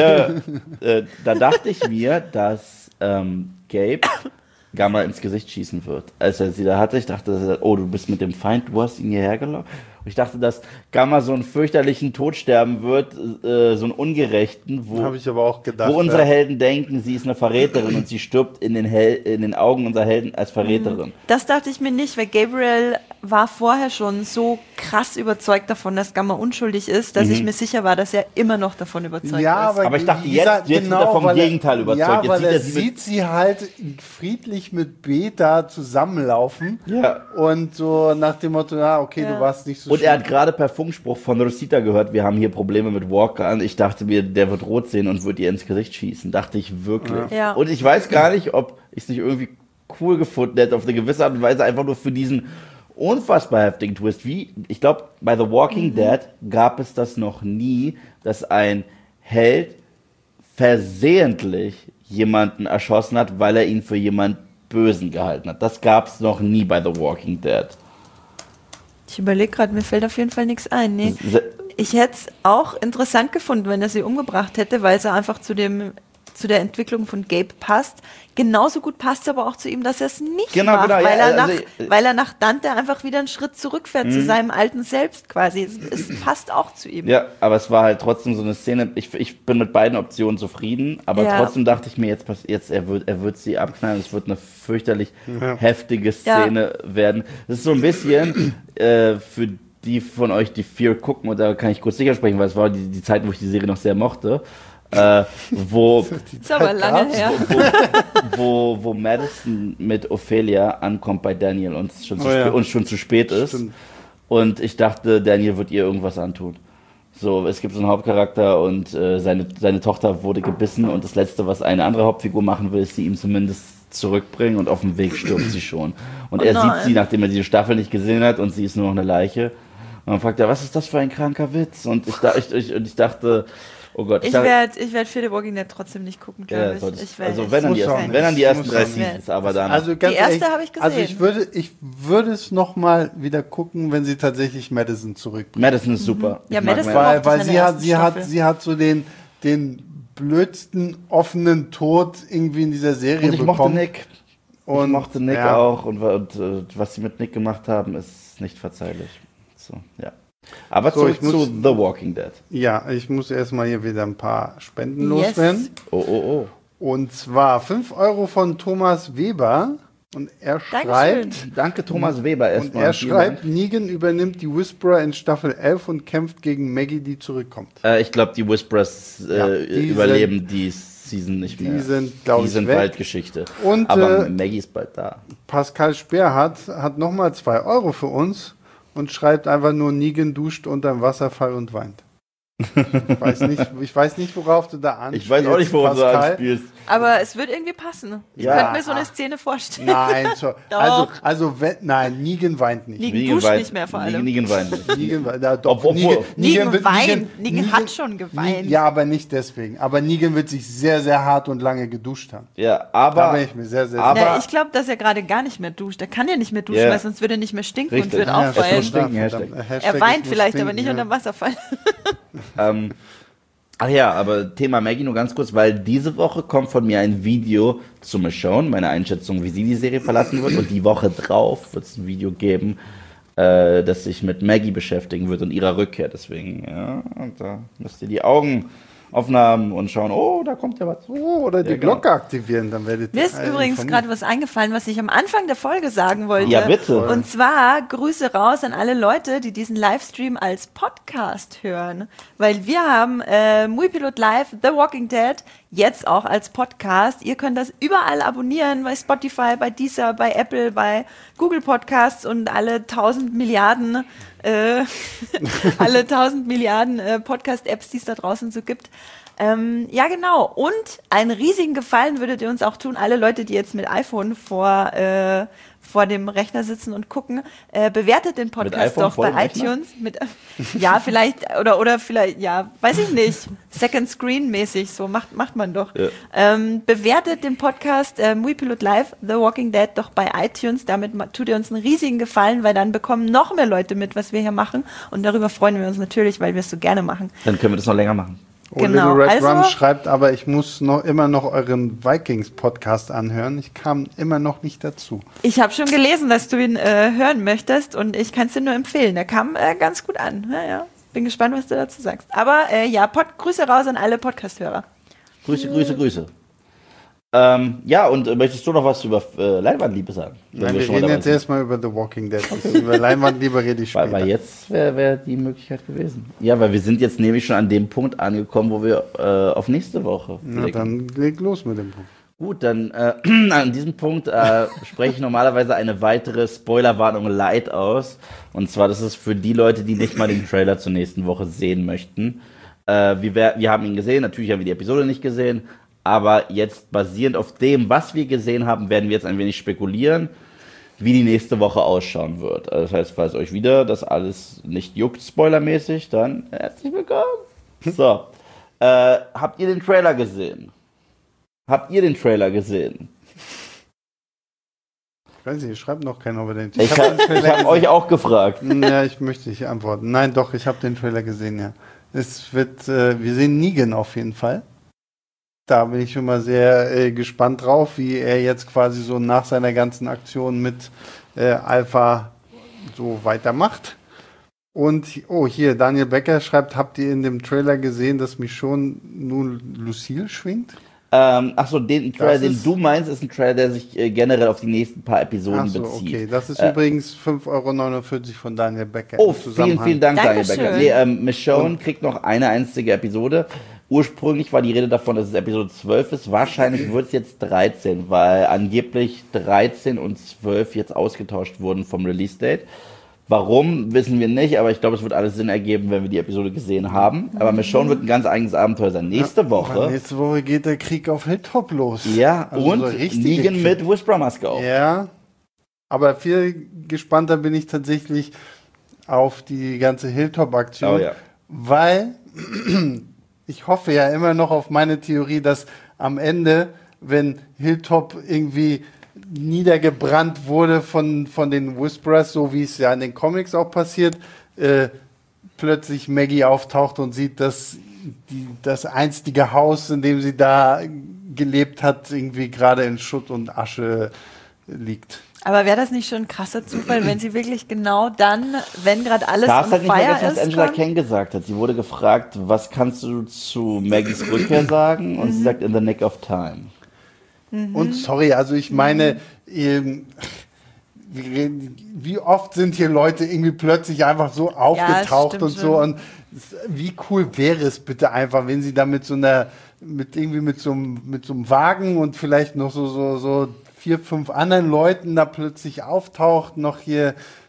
Da dachte ich mir, dass Gabe Gamma ins Gesicht schießen wird. Als er sie da hatte, ich dachte, oh, du bist mit dem Feind, du hast ihn hierher gelockt. Und ich dachte, dass Gamma so einen fürchterlichen Tod sterben wird, so einen ungerechten, habe ich aber auch gedacht, wo unsere Helden denken, sie ist eine Verräterin und sie stirbt in den Augen unserer Helden als Verräterin. Das dachte ich mir nicht, weil Gabriel war vorher schon so krass überzeugt davon, dass Gamma unschuldig ist, dass ich mir sicher war, dass er immer noch davon überzeugt ist. Aber ich dachte, jetzt wird er vom Gegenteil überzeugt. Ja, jetzt weil er sieht sie halt friedlich mit Beta zusammenlaufen und so nach dem Motto, okay, du warst nicht so und er hat gerade per Funkspruch von Rosita gehört, wir haben hier Probleme mit Walker. Ich dachte mir, der wird rot sehen und wird ihr ins Gesicht schießen. Dachte ich wirklich. Ja. Und ich weiß gar nicht, ob ich es nicht irgendwie cool gefunden hätte, auf eine gewisse Art und Weise, einfach nur für diesen unfassbar heftigen Twist. Ich glaube, bei The Walking Dead gab es das noch nie, dass ein Held versehentlich jemanden erschossen hat, weil er ihn für jemand Bösen gehalten hat. Das gab es noch nie bei The Walking Dead. Ich überlege gerade, mir fällt auf jeden Fall nichts ein. Nee. Ich hätte es auch interessant gefunden, wenn er sie umgebracht hätte, weil es einfach zu der Entwicklung von Gabe passt. Genauso gut passt es aber auch zu ihm, dass er es nicht macht, weil er nach Dante einfach wieder einen Schritt zurückfährt zu seinem alten Selbst quasi. Es passt auch zu ihm. Ja, aber es war halt trotzdem so eine Szene, ich bin mit beiden Optionen zufrieden, aber trotzdem dachte ich mir, er wird sie abknallen, es wird eine fürchterlich heftige Szene werden. Das ist so ein bisschen für die von euch, die Fear gucken, und da kann ich kurz sicher sprechen, weil es war die Zeit, wo ich die Serie noch sehr mochte, wo ist aber lange her. Wo Madison mit Ophelia ankommt bei Daniel und schon zu spät ist. Stimmt. Und ich dachte, Daniel wird ihr irgendwas antun. So, es gibt so einen Hauptcharakter und seine Tochter wurde gebissen und das Letzte, was eine andere Hauptfigur machen will, ist sie ihm zumindest zurückbringen und auf dem Weg stirbt sie schon. Und er sieht sie, nachdem er diese Staffel nicht gesehen hat und sie ist nur noch eine Leiche. Und dann fragt er, was ist das für ein kranker Witz? Und ich dachte, oh Gott. Ich werd Fear the Walking Dead trotzdem nicht gucken, glaube ich. Also wenn dann die ersten 3 Seasons, aber dann. Also ganz die erste habe ich gesehen. Also ich würde es nochmal wieder gucken, wenn sie tatsächlich Madison zurückbringt. Madison ist super. Ja, Madison weil sie hat so den blödsten offenen Tod irgendwie in dieser Serie und ich bekommen. Mochte Nick auch und was sie mit Nick gemacht haben, ist nicht verzeihlich. So, ja. Aber zurück zu The Walking Dead. Ja, ich muss erstmal hier wieder ein paar Spenden loswerden. Oh. Und zwar 5 € von Thomas Weber. Und er schreibt... Danke Thomas Weber erstmal. Und er schreibt, Negan übernimmt die Whisperer in Staffel 11 und kämpft gegen Maggie, die zurückkommt. Ich glaube, die Whisperers überleben die Season nicht mehr. Die sind, glaube ich, bald Geschichte. Und, aber Maggie ist bald da. Pascal Speer hat nochmal 2 € für uns und schreibt einfach nur, Negan duscht unterm Wasserfall und weint. Ich weiß nicht, worauf du da anspielst. Ich weiß auch nicht, worauf du da anspielst. Aber es wird irgendwie passen. Ich könnte mir so eine Szene vorstellen. Nein, nein, Negan weint nicht. Negan duscht nicht mehr vor allem. Negan weint nicht. Negan hat schon geweint. Ja, aber nicht deswegen. Aber Negan wird sich sehr, sehr hart und lange geduscht haben. Ja, aber... Da bin ich mir sehr, sehr aber, sicher. Ja, ich glaube, dass er gerade gar nicht mehr duscht. Er kann ja nicht mehr duschen, Yeah. weil sonst würde er nicht mehr stinken Richtig. und wird Ja, auffallen. stinken, Er weint vielleicht, aber nicht unter Wasserfall. Ach ja, aber Thema Maggie nur ganz kurz, weil diese Woche kommt von mir ein Video zu Michonne, meine Einschätzung, wie sie die Serie verlassen wird. Und die Woche drauf wird es ein Video geben, das sich mit Maggie beschäftigen wird und ihrer Rückkehr. Deswegen, ja, und da müsst ihr die Augen offen haben und schauen, oh, da kommt ja was. Oh, oder die Glocke aktivieren, dann werdet ihr Mir ist übrigens gerade was eingefallen, was ich am Anfang der Folge sagen wollte. Ja, bitte. Und zwar Grüße raus an alle Leute, die diesen Livestream als Podcast hören. Weil wir haben Muipilot Live, The Walking Dead, jetzt auch als Podcast. Ihr könnt das überall abonnieren, bei Spotify, bei Deezer, bei Apple, bei Google Podcasts und alle 1000 Milliarden Podcast-Apps, die es da draußen so gibt. Ja, genau. Und einen riesigen Gefallen würdet ihr uns auch tun, alle Leute, die jetzt mit iPhone vor dem Rechner sitzen und gucken, bewertet den Podcast doch bei iTunes. Ja, vielleicht, oder vielleicht, ja, weiß ich nicht, Second Screen mäßig, so macht man doch. Ja. Bewertet den Podcast Muipilot Live, The Walking Dead doch bei iTunes, damit tut ihr uns einen riesigen Gefallen, weil dann bekommen noch mehr Leute mit, was wir hier machen und darüber freuen wir uns natürlich, weil wir es so gerne machen. Dann können wir das noch länger machen. Genau. Little Red Rum schreibt, aber ich muss immer noch euren Vikings-Podcast anhören. Ich kam immer noch nicht dazu. Ich habe schon gelesen, dass du ihn hören möchtest und ich kann es dir nur empfehlen. Der kam ganz gut an. Ja. Bin gespannt, was du dazu sagst. Aber Grüße raus an alle Podcast-Hörer. Grüße. Ja, und möchtest du noch was über Leinwandliebe sagen? Nein, wir reden jetzt erstmal über The Walking Dead. Über Leinwandliebe rede ich später. Weil jetzt wäre die Möglichkeit gewesen. Ja, weil wir sind jetzt nämlich schon an dem Punkt angekommen, wo wir auf nächste Woche blicken. Na, dann leg los mit dem Punkt. Gut, dann an diesem Punkt spreche ich normalerweise eine weitere Spoilerwarnung light aus. Und zwar, das ist für die Leute, die nicht mal den Trailer zur nächsten Woche sehen möchten. Wir haben ihn gesehen, natürlich haben wir die Episode nicht gesehen. Aber jetzt basierend auf dem, was wir gesehen haben, werden wir jetzt ein wenig spekulieren, wie die nächste Woche ausschauen wird. Also das heißt, falls euch wieder das alles nicht juckt, spoilermäßig, dann herzlich willkommen. So, habt ihr den Trailer gesehen? Ich weiß nicht, schreibt noch keiner über den Trailer. Ich hab euch auch gefragt. Ja, ich möchte nicht antworten. Nein, doch, ich habe den Trailer gesehen, ja. Wir sehen Negan auf jeden Fall. Da bin ich schon mal sehr gespannt drauf, wie er jetzt quasi so nach seiner ganzen Aktion mit Alpha so weitermacht. Und, hier, Daniel Becker schreibt, habt ihr in dem Trailer gesehen, dass Michonne nun Lucille schwingt? Achso, den Trailer, den du meinst, ist ein Trailer, der sich generell auf die nächsten paar Episoden bezieht. Okay, das ist übrigens 5,49 € von Daniel Becker. Oh, vielen Dank, Dankeschön. Daniel Becker. Michonne kriegt noch eine einzige Episode. Ursprünglich war die Rede davon, dass es Episode 12 ist. Wahrscheinlich wird es jetzt 13, weil angeblich 13 und 12 jetzt ausgetauscht wurden vom Release-Date. Warum, wissen wir nicht, aber ich glaube, es wird alles Sinn ergeben, wenn wir die Episode gesehen haben. Aber Michonne wird ein ganz eigenes Abenteuer sein. Nächste Woche geht der Krieg auf Hilltop los. Ja, also und so Negan mit Whisper-Maske auf. Ja, aber viel gespannter bin ich tatsächlich auf die ganze Hilltop-Aktion, weil ich hoffe ja immer noch auf meine Theorie, dass am Ende, wenn Hilltop irgendwie niedergebrannt wurde von den Whisperers, so wie es ja in den Comics auch passiert, plötzlich Maggie auftaucht und sieht, dass das einstige Haus, in dem sie da gelebt hat, irgendwie gerade in Schutt und Asche liegt. Aber wäre das nicht schon ein krasser Zufall, wenn sie wirklich genau dann, wenn gerade alles on fire ist? Was Angela Kang gesagt hat. Sie wurde gefragt, was kannst du zu Maggies Rückkehr sagen? Und sie sagt, in the nick of time. Und sorry, also ich meine, wie oft sind hier Leute irgendwie plötzlich einfach so aufgetaucht und so. Und wie cool wäre es bitte einfach, wenn sie da mit so einem Wagen und vielleicht noch so 4, 5 anderen Leuten da plötzlich auftaucht, noch hier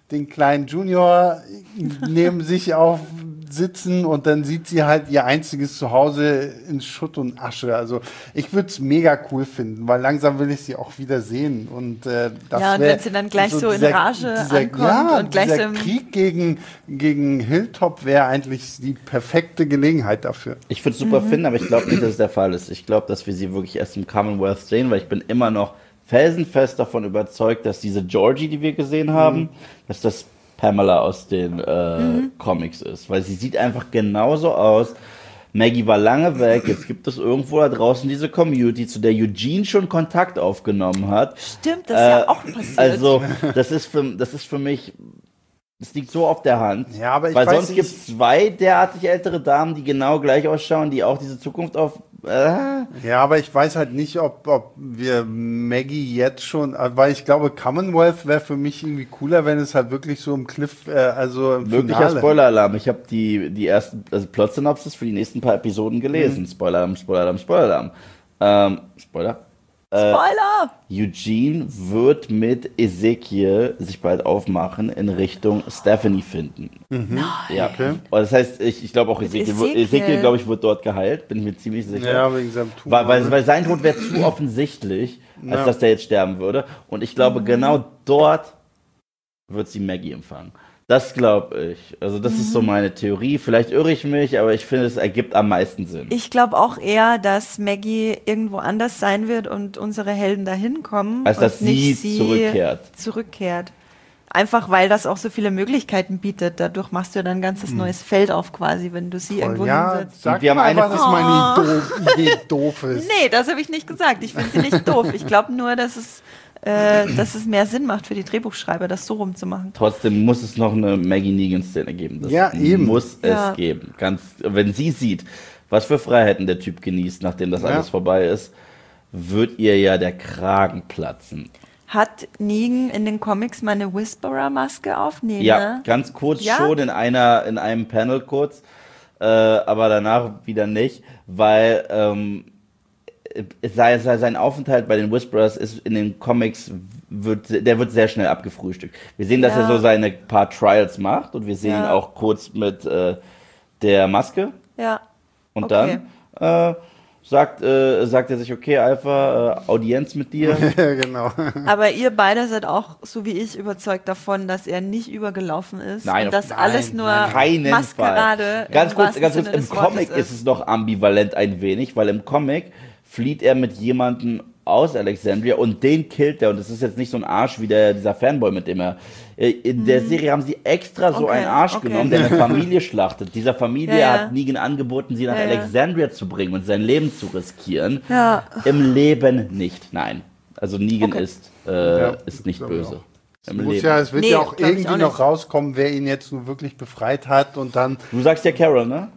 den kleinen Junior neben sich aufsitzen und dann sieht sie halt ihr einziges Zuhause in Schutt und Asche. Also ich würde es mega cool finden, weil langsam will ich sie auch wieder sehen. Und das ja, und wenn sie dann gleich so in Rage ankommt und gleich so im Krieg gegen Hilltop wäre eigentlich die perfekte Gelegenheit dafür. Ich würde es super finden, aber ich glaube nicht, dass es der Fall ist. Ich glaube, dass wir sie wirklich erst im Commonwealth sehen, weil ich bin immer noch felsenfest davon überzeugt, dass diese Georgie, die wir gesehen haben, dass das Pamela aus den Comics ist. Weil sie sieht einfach genauso aus. Maggie war lange weg, jetzt gibt es irgendwo da draußen diese Community, zu der Eugene schon Kontakt aufgenommen hat. Stimmt, das ist ja auch passiert. Also, das ist für mich, das liegt so auf der Hand. Ja, aber weil sonst gibt es 2 derartig ältere Damen, die genau gleich ausschauen, die auch diese Zukunft auf... Ja, aber ich weiß halt nicht, ob wir Maggie jetzt schon, weil ich glaube, Commonwealth wäre für mich irgendwie cooler, wenn es halt wirklich so im also im Möglicher Finale. Spoiler-Alarm. Ich habe die ersten, also Plot-Synopsis für die nächsten paar Episoden gelesen. Spoiler-Alarm, Spoiler-Alarm, Spoiler-Alarm. Spoiler? Spoiler! Eugene wird mit Ezekiel sich bald aufmachen in Richtung Stephanie finden. Ja. Okay. Und das heißt, ich glaube auch Ezekiel, glaube ich, wird dort geheilt, bin ich mir ziemlich sicher. Ja, wegen seinem Tod. Weil sein Tod wäre zu offensichtlich, als dass der jetzt sterben würde. Und ich glaube, genau dort wird sie Maggie empfangen. Das glaube ich. Also das ist so meine Theorie. Vielleicht irre ich mich, aber ich finde, es ergibt am meisten Sinn. Ich glaube auch eher, dass Maggie irgendwo anders sein wird und unsere Helden dahin kommen. Als dass sie zurückkehrt. Einfach, weil das auch so viele Möglichkeiten bietet. Dadurch machst du ja dann ein ganzes neues Feld auf quasi, wenn du sie irgendwo hinsetzt. Sag wir haben einfach, dass meine Idee doof ist. Nee, das habe ich nicht gesagt. Ich finde sie nicht doof. Ich glaube nur, dass es mehr Sinn macht für die Drehbuchschreiber, das so rumzumachen. Trotzdem muss es noch eine Maggie Negan-Szene geben. Das muss es geben. Wenn sie sieht, was für Freiheiten der Typ genießt, nachdem das alles vorbei ist, wird ihr ja der Kragen platzen. Hat Negan in den Comics mal eine Whisperer-Maske auf? Nee, ja, ne? ganz kurz schon in einem Panel kurz, aber danach wieder nicht, weil sein Aufenthalt bei den Whisperers ist in den Comics, wird sehr schnell abgefrühstückt. Wir sehen, dass er so seine paar Trials macht und wir sehen ihn auch kurz mit der Maske. Ja. Und dann sagt er sich, okay, Alpha, Audienz mit dir. Ja, genau. Aber ihr beide seid auch, so wie ich, überzeugt davon, dass er nicht übergelaufen ist. Nein, und dass alles nur keinen Maskerade. Fall. Ganz kurz, im Comic ist es noch ambivalent ein wenig, weil im Comic flieht er mit jemandem aus Alexandria und den killt er. Und das ist jetzt nicht so ein Arsch wie dieser Fanboy, mit dem er... In der Serie haben sie extra so einen Arsch genommen, der eine Familie schlachtet. Dieser Familie hat Negan angeboten, sie nach Alexandria zu bringen und sein Leben zu riskieren. Ja. Im Leben nicht, nein. Also Negan ist nicht böse. Es wird ja auch irgendwie noch rauskommen, wer ihn jetzt nun wirklich befreit hat und dann... Du sagst ja Carol, ne?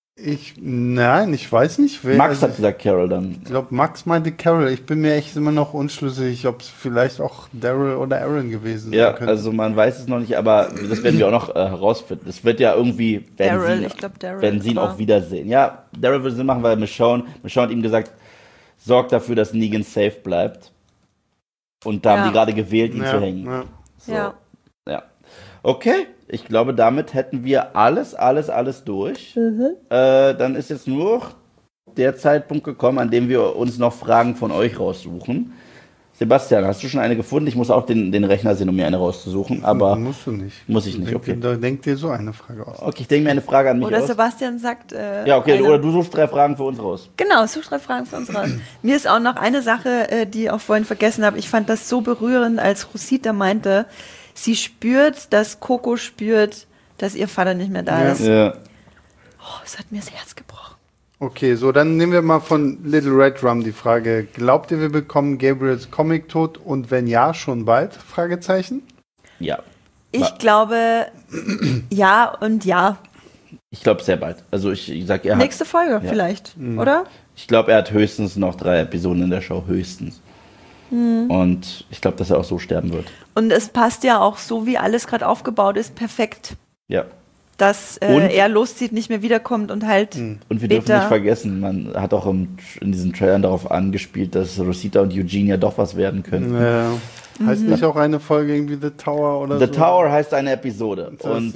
Nein, ich weiß nicht. Wer, Max hat gesagt Carol dann. Ich glaube, Max meinte Carol. Ich bin mir echt immer noch unschlüssig, ob es vielleicht auch Daryl oder Aaron gewesen sein könnte. Ja, also man weiß es noch nicht, aber das werden wir auch noch herausfinden. Es wird ja irgendwie, wenn sie ihn auch wiedersehen. Ja, Daryl würde Sinn machen, weil Michonne hat ihm gesagt, sorgt dafür, dass Negan safe bleibt. Und da haben die gerade gewählt, ihn zu hängen. Ja. So. Ja. Okay, ich glaube, damit hätten wir alles durch. Dann ist jetzt nur noch der Zeitpunkt gekommen, an dem wir uns noch Fragen von euch raussuchen. Sebastian, hast du schon eine gefunden? Ich muss auch den Rechner sehen, um mir eine rauszusuchen, aber... Musst du nicht. Muss ich nicht, okay. Denk dir so eine Frage aus. Okay, ich denke mir eine Frage an mich Oder aus. Sebastian sagt... ja, okay, oder du suchst 3 Fragen für uns raus. Genau, such 3 Fragen für uns raus. Mir ist auch noch eine Sache, die ich auch vorhin vergessen habe. Ich fand das so berührend, als Rosita meinte, sie spürt, dass Coco spürt, dass ihr Vater nicht mehr da ist. Ja. Oh, es hat mir das Herz gebrochen. Okay, so, dann nehmen wir mal von Little Red Rum die Frage. Glaubt ihr, wir bekommen Gabriels Comic-Tod und wenn ja, schon bald? Fragezeichen. Ja. Ich glaube, ja und ja. Ich glaube sehr bald. Also ich sag, er hat... Nächste Folge vielleicht, oder? Ich glaube, er hat höchstens noch 3 Episoden in der Show, höchstens. Und ich glaube, dass er auch so sterben wird. Und es passt ja auch so, wie alles gerade aufgebaut ist, perfekt. Ja. dass er loszieht, nicht mehr wiederkommt und halt Und wir dürfen nicht vergessen, man hat auch in diesen Trailern darauf angespielt, dass Rosita und Eugene ja doch was werden können. Ja. Heißt nicht auch eine Folge irgendwie The Tower oder so? The Tower heißt eine Episode.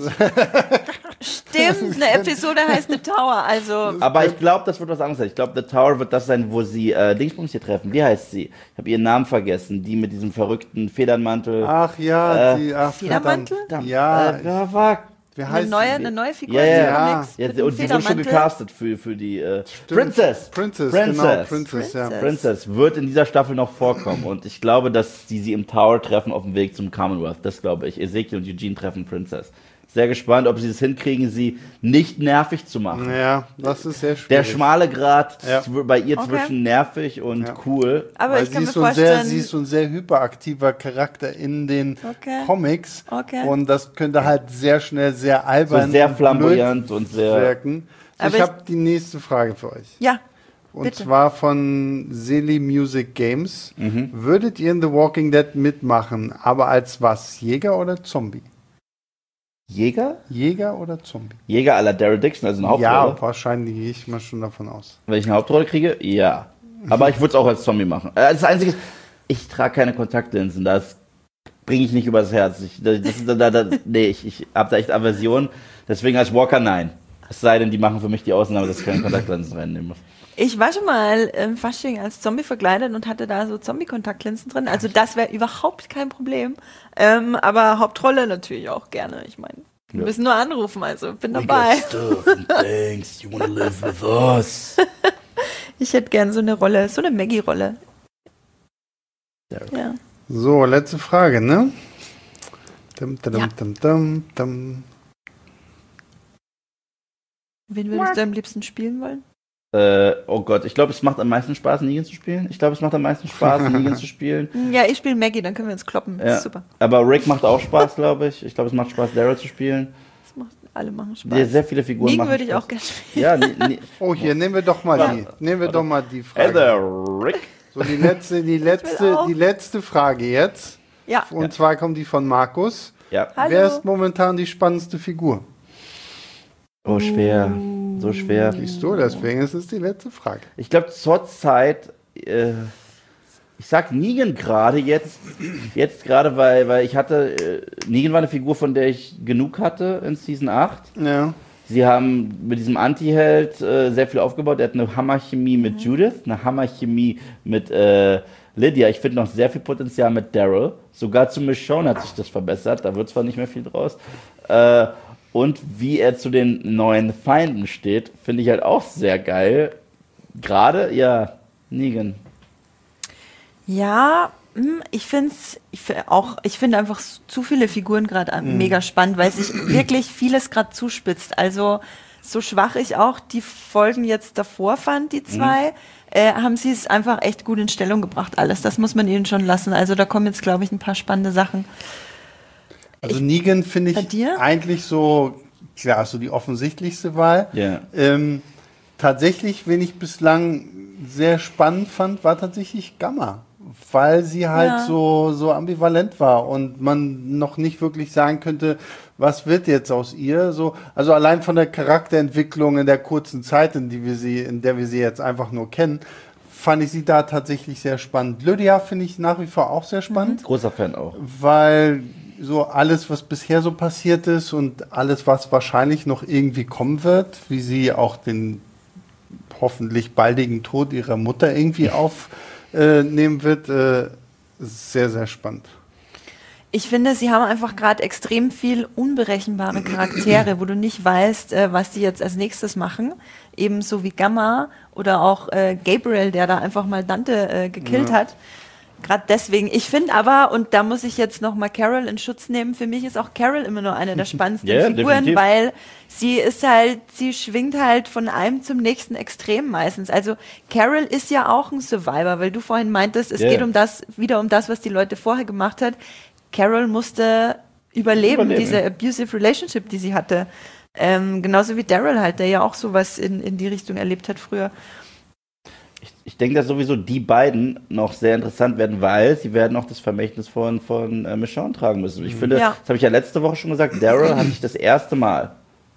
Stimmt, eine Episode heißt The Tower, also... Aber ich glaube, das wird was anderes sein. Ich glaube, The Tower wird das sein, wo sie Dingsbums hier treffen. Wie heißt sie? Ich habe ihren Namen vergessen. Die mit diesem verrückten Federnmantel. Ach ja, Federmantel? Ja, wie heißt eine neue Figur. Ja. Und die wurde schon gecastet für die Princess. Genau, Princess, ja. Princess wird in dieser Staffel noch vorkommen. Und ich glaube, dass die sie im Tower treffen auf dem Weg zum Commonwealth. Das glaube ich. Ezekiel und Eugene treffen Princess. Sehr gespannt, ob sie es hinkriegen, sie nicht nervig zu machen. Ja, das ist sehr schwierig. Der schmale Grat bei ihr zwischen nervig und cool. Aber weil ich kann mir vorstellen... Sie ist so ein sehr hyperaktiver Charakter in den Comics. Und das könnte halt sehr schnell sehr albern so sehr flamboyant und sehr wirken. So, ich habe die nächste Frage für euch. Ja, und zwar von Silly Music Games. Würdet ihr in The Walking Dead mitmachen, aber als was? Jäger oder Zombie? Jäger? Jäger oder Zombie? Jäger à la Daryl Dixon, also eine Hauptrolle? Ja, wahrscheinlich gehe ich mal schon davon aus. Wenn ich eine Hauptrolle kriege? Ja. Aber ich würde es auch als Zombie machen. Das Einzige ist, ich trage keine Kontaktlinsen, das bringe ich nicht übers Herz. Ich habe da echt Aversion. Deswegen als Walker nein. Es sei denn, die machen für mich die Ausnahme, dass ich keine Kontaktlinsen reinnehmen muss. Ich war schon mal im Fasching als Zombie verkleidet und hatte da so Zombie-Kontaktlinsen drin. Also das wäre überhaupt kein Problem. Aber Hauptrolle natürlich auch gerne. Ich meine, wir müssen nur anrufen, also bin dabei. Thanks. You wanna live with us? Ich hätte gern so eine Rolle, so eine Maggie-Rolle. Ja. So, letzte Frage, ne? Wen würdest du am liebsten spielen wollen? Oh Gott, ich glaube, es macht am meisten Spaß, Negan zu spielen. Negan zu spielen. Ja, ich spiele Maggie, dann können wir uns kloppen. Ja. Super. Aber Rick macht auch Spaß, glaube ich. Ich glaube, es macht Spaß, Daryl zu spielen. Alle machen Spaß. Sehr viele Figuren Negan machen würde ich Spaß. auch gerne spielen. Ja, oh, hier, nehmen wir doch mal die Frage. Hey there, Rick. So, die letzte Frage jetzt. Ja. Und zwar kommt die von Markus. Ja. Hallo. Wer ist momentan die spannendste Figur? Oh, schwer. So schwer. Siehst du, deswegen ist es die letzte Frage. Ich glaube, zurzeit, ich sag Negan gerade jetzt gerade, weil ich hatte, Negan war eine Figur, von der ich genug hatte in Season 8. Ja. Sie haben mit diesem Anti-Held sehr viel aufgebaut. Er hat eine Hammerchemie mit Judith, eine Hammerchemie mit Lydia. Ich finde noch sehr viel Potenzial mit Daryl. Sogar zu Michonne hat sich das verbessert. Da wird zwar nicht mehr viel draus. Und wie er zu den neuen Feinden steht, finde ich halt auch sehr geil. Gerade, ja, Negan. Ja, ich finde einfach zu viele Figuren gerade mega spannend, weil sich wirklich vieles gerade zuspitzt. Also so schwach ich auch die Folgen jetzt davor fand, die zwei, haben sie es einfach echt gut in Stellung gebracht, alles. Das muss man ihnen schon lassen. Also da kommen jetzt, glaube ich, ein paar spannende Sachen. Also Negan finde ich eigentlich so, klar, so die offensichtlichste Wahl. Yeah. Tatsächlich, wen ich bislang sehr spannend fand, war tatsächlich Gamma. Weil sie halt so ambivalent war und man noch nicht wirklich sagen könnte, was wird jetzt aus ihr? So, also allein von der Charakterentwicklung in der kurzen Zeit, in der wir sie jetzt einfach nur kennen, fand ich sie da tatsächlich sehr spannend. Lydia finde ich nach wie vor auch sehr spannend. Großer Fan auch. Weil so alles, was bisher so passiert ist und alles, was wahrscheinlich noch irgendwie kommen wird, wie sie auch den hoffentlich baldigen Tod ihrer Mutter irgendwie aufnehmen wird, sehr, sehr spannend. Ich finde, sie haben einfach gerade extrem viel unberechenbare Charaktere, wo du nicht weißt, was die jetzt als nächstes machen. Ebenso wie Gamma oder auch Gabriel, der da einfach mal Dante gekillt hat. Gerade deswegen. Ich finde aber, und da muss ich jetzt nochmal Carol in Schutz nehmen, für mich ist auch Carol immer nur eine der spannendsten Figuren, definitiv. Weil sie schwingt halt von einem zum nächsten Extrem meistens. Also Carol ist ja auch ein Survivor, weil du vorhin meintest, es geht um das, was die Leute vorher gemacht hat. Carol musste überleben, diese abusive Relationship, die sie hatte. Genauso wie Daryl halt, der ja auch sowas in die Richtung erlebt hat früher. Ich denke, dass sowieso die beiden noch sehr interessant werden, weil sie werden auch das Vermächtnis von Michonne tragen müssen. Ich finde, das habe ich ja letzte Woche schon gesagt, Daryl hat sich das erste Mal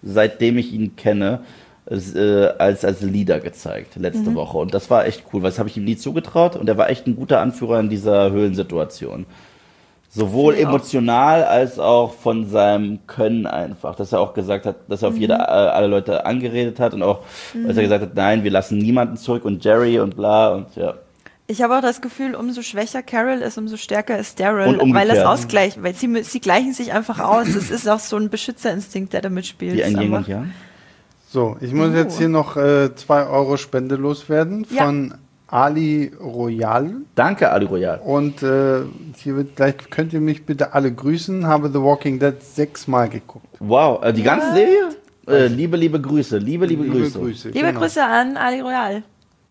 seitdem ich ihn kenne, als Leader gezeigt, letzte Woche. Und das war echt cool, weil das habe ich ihm nie zugetraut. Und er war echt ein guter Anführer in dieser Höhlensituation. Sowohl emotional als auch von seinem Können einfach. Dass er auch gesagt hat, dass er auf alle Leute angeredet hat und auch, als er gesagt hat, nein, wir lassen niemanden zurück und Jerry und bla und ja. Ich habe auch das Gefühl, umso schwächer Carol ist, umso stärker ist Daryl, Und umgekehrt. weil das ausgleicht, weil sie gleichen sich einfach aus. Es ist auch so ein Beschützerinstinkt, der da mitspielt. Wie ein Yin und Yang. So, ich muss jetzt hier noch 2 Euro Spende loswerden von Ali Royal. Danke, Ali Royal. Und hier wird gleich, könnt ihr mich bitte alle grüßen, habe The Walking Dead 6-mal geguckt. Wow, die ganze Serie? Liebe Grüße, liebe Grüße. Liebe Grüße an Ali Royal.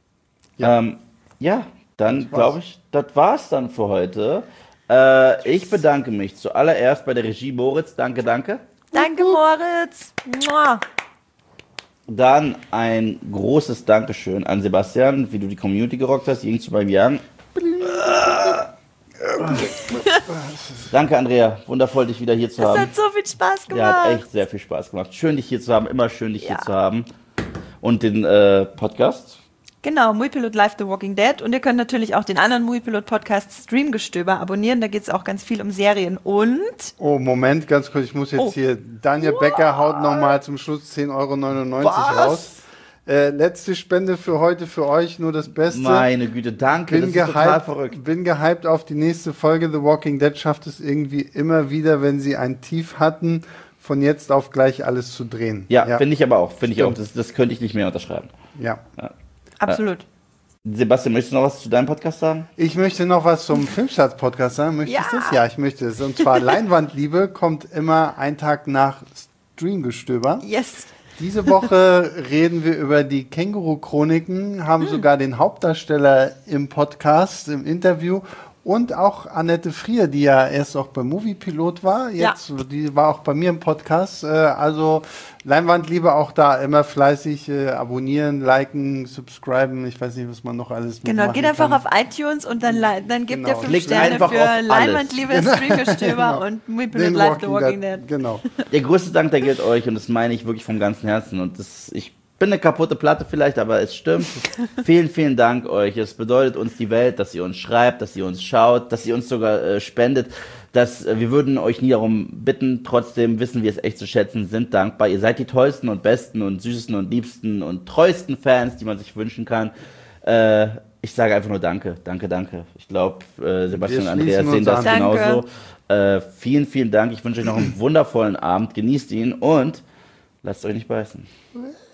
Ja, dann glaube ich, das war's dann für heute. Ich bedanke mich zuallererst bei der Regie Moritz. Danke. Danke, Moritz. Mua. Dann ein großes Dankeschön an Sebastian, wie du die Community gerockt hast. Ging zu beim Jagen. Danke, Andrea. Wundervoll, dich wieder hier zu haben. Es hat so viel Spaß gemacht. Ja, hat echt sehr viel Spaß gemacht. Schön, dich hier zu haben. Immer schön, dich hier zu haben. Und den Podcast. Genau, Muipilot Live The Walking Dead. Und ihr könnt natürlich auch den anderen Muipilot Podcast Streamgestöber abonnieren. Da geht es auch ganz viel um Serien und... Oh, Moment, ganz kurz. Ich muss jetzt hier... Daniel Becker haut nochmal zum Schluss 10,99 € raus. Letzte Spende für heute für euch, nur das Beste. Meine Güte, danke. Das ist total verrückt. Bin gehypt auf die nächste Folge. The Walking Dead schafft es irgendwie immer wieder, wenn sie ein Tief hatten, von jetzt auf gleich alles zu drehen. Ja. Finde ich aber auch. Das könnte ich nicht mehr unterschreiben. Ja. Absolut. Sebastian, möchtest du noch was zu deinem Podcast sagen? Ich möchte noch was zum Filmstarts-Podcast sagen. Möchtest du das? Ja, ich möchte es. Und zwar Leinwandliebe kommt immer einen Tag nach Streamgestöber. Yes. Diese Woche reden wir über die Känguru-Chroniken, haben sogar den Hauptdarsteller im Podcast, im Interview und auch Annette Frier, die ja erst auch beim Moviepilot war, die war auch bei mir im Podcast. Also Leinwandliebe auch da immer fleißig abonnieren, liken, subscriben, ich weiß nicht, was man noch alles Genau, geht einfach auf iTunes und dann gebt ihr 5 Sterne für Leinwandliebe, Streamgestöber und Muipilot Live The Walking Dead. Genau. Der größte Dank, der gilt euch und das meine ich wirklich vom ganzen Herzen und ich bin eine kaputte Platte vielleicht, aber es stimmt. Vielen Dank euch. Es bedeutet uns die Welt, dass ihr uns schreibt, dass ihr uns schaut, dass ihr uns sogar spendet. Wir würden euch nie darum bitten. Trotzdem wissen wir es echt zu schätzen, sind dankbar. Ihr seid die tollsten und besten und süßesten und liebsten und treuesten Fans, die man sich wünschen kann. Ich sage einfach nur Danke. Ich glaube, Sebastian und Andreas sehen das genauso. Vielen Dank. Ich wünsche euch noch einen wundervollen Abend. Genießt ihn und lasst euch nicht beißen.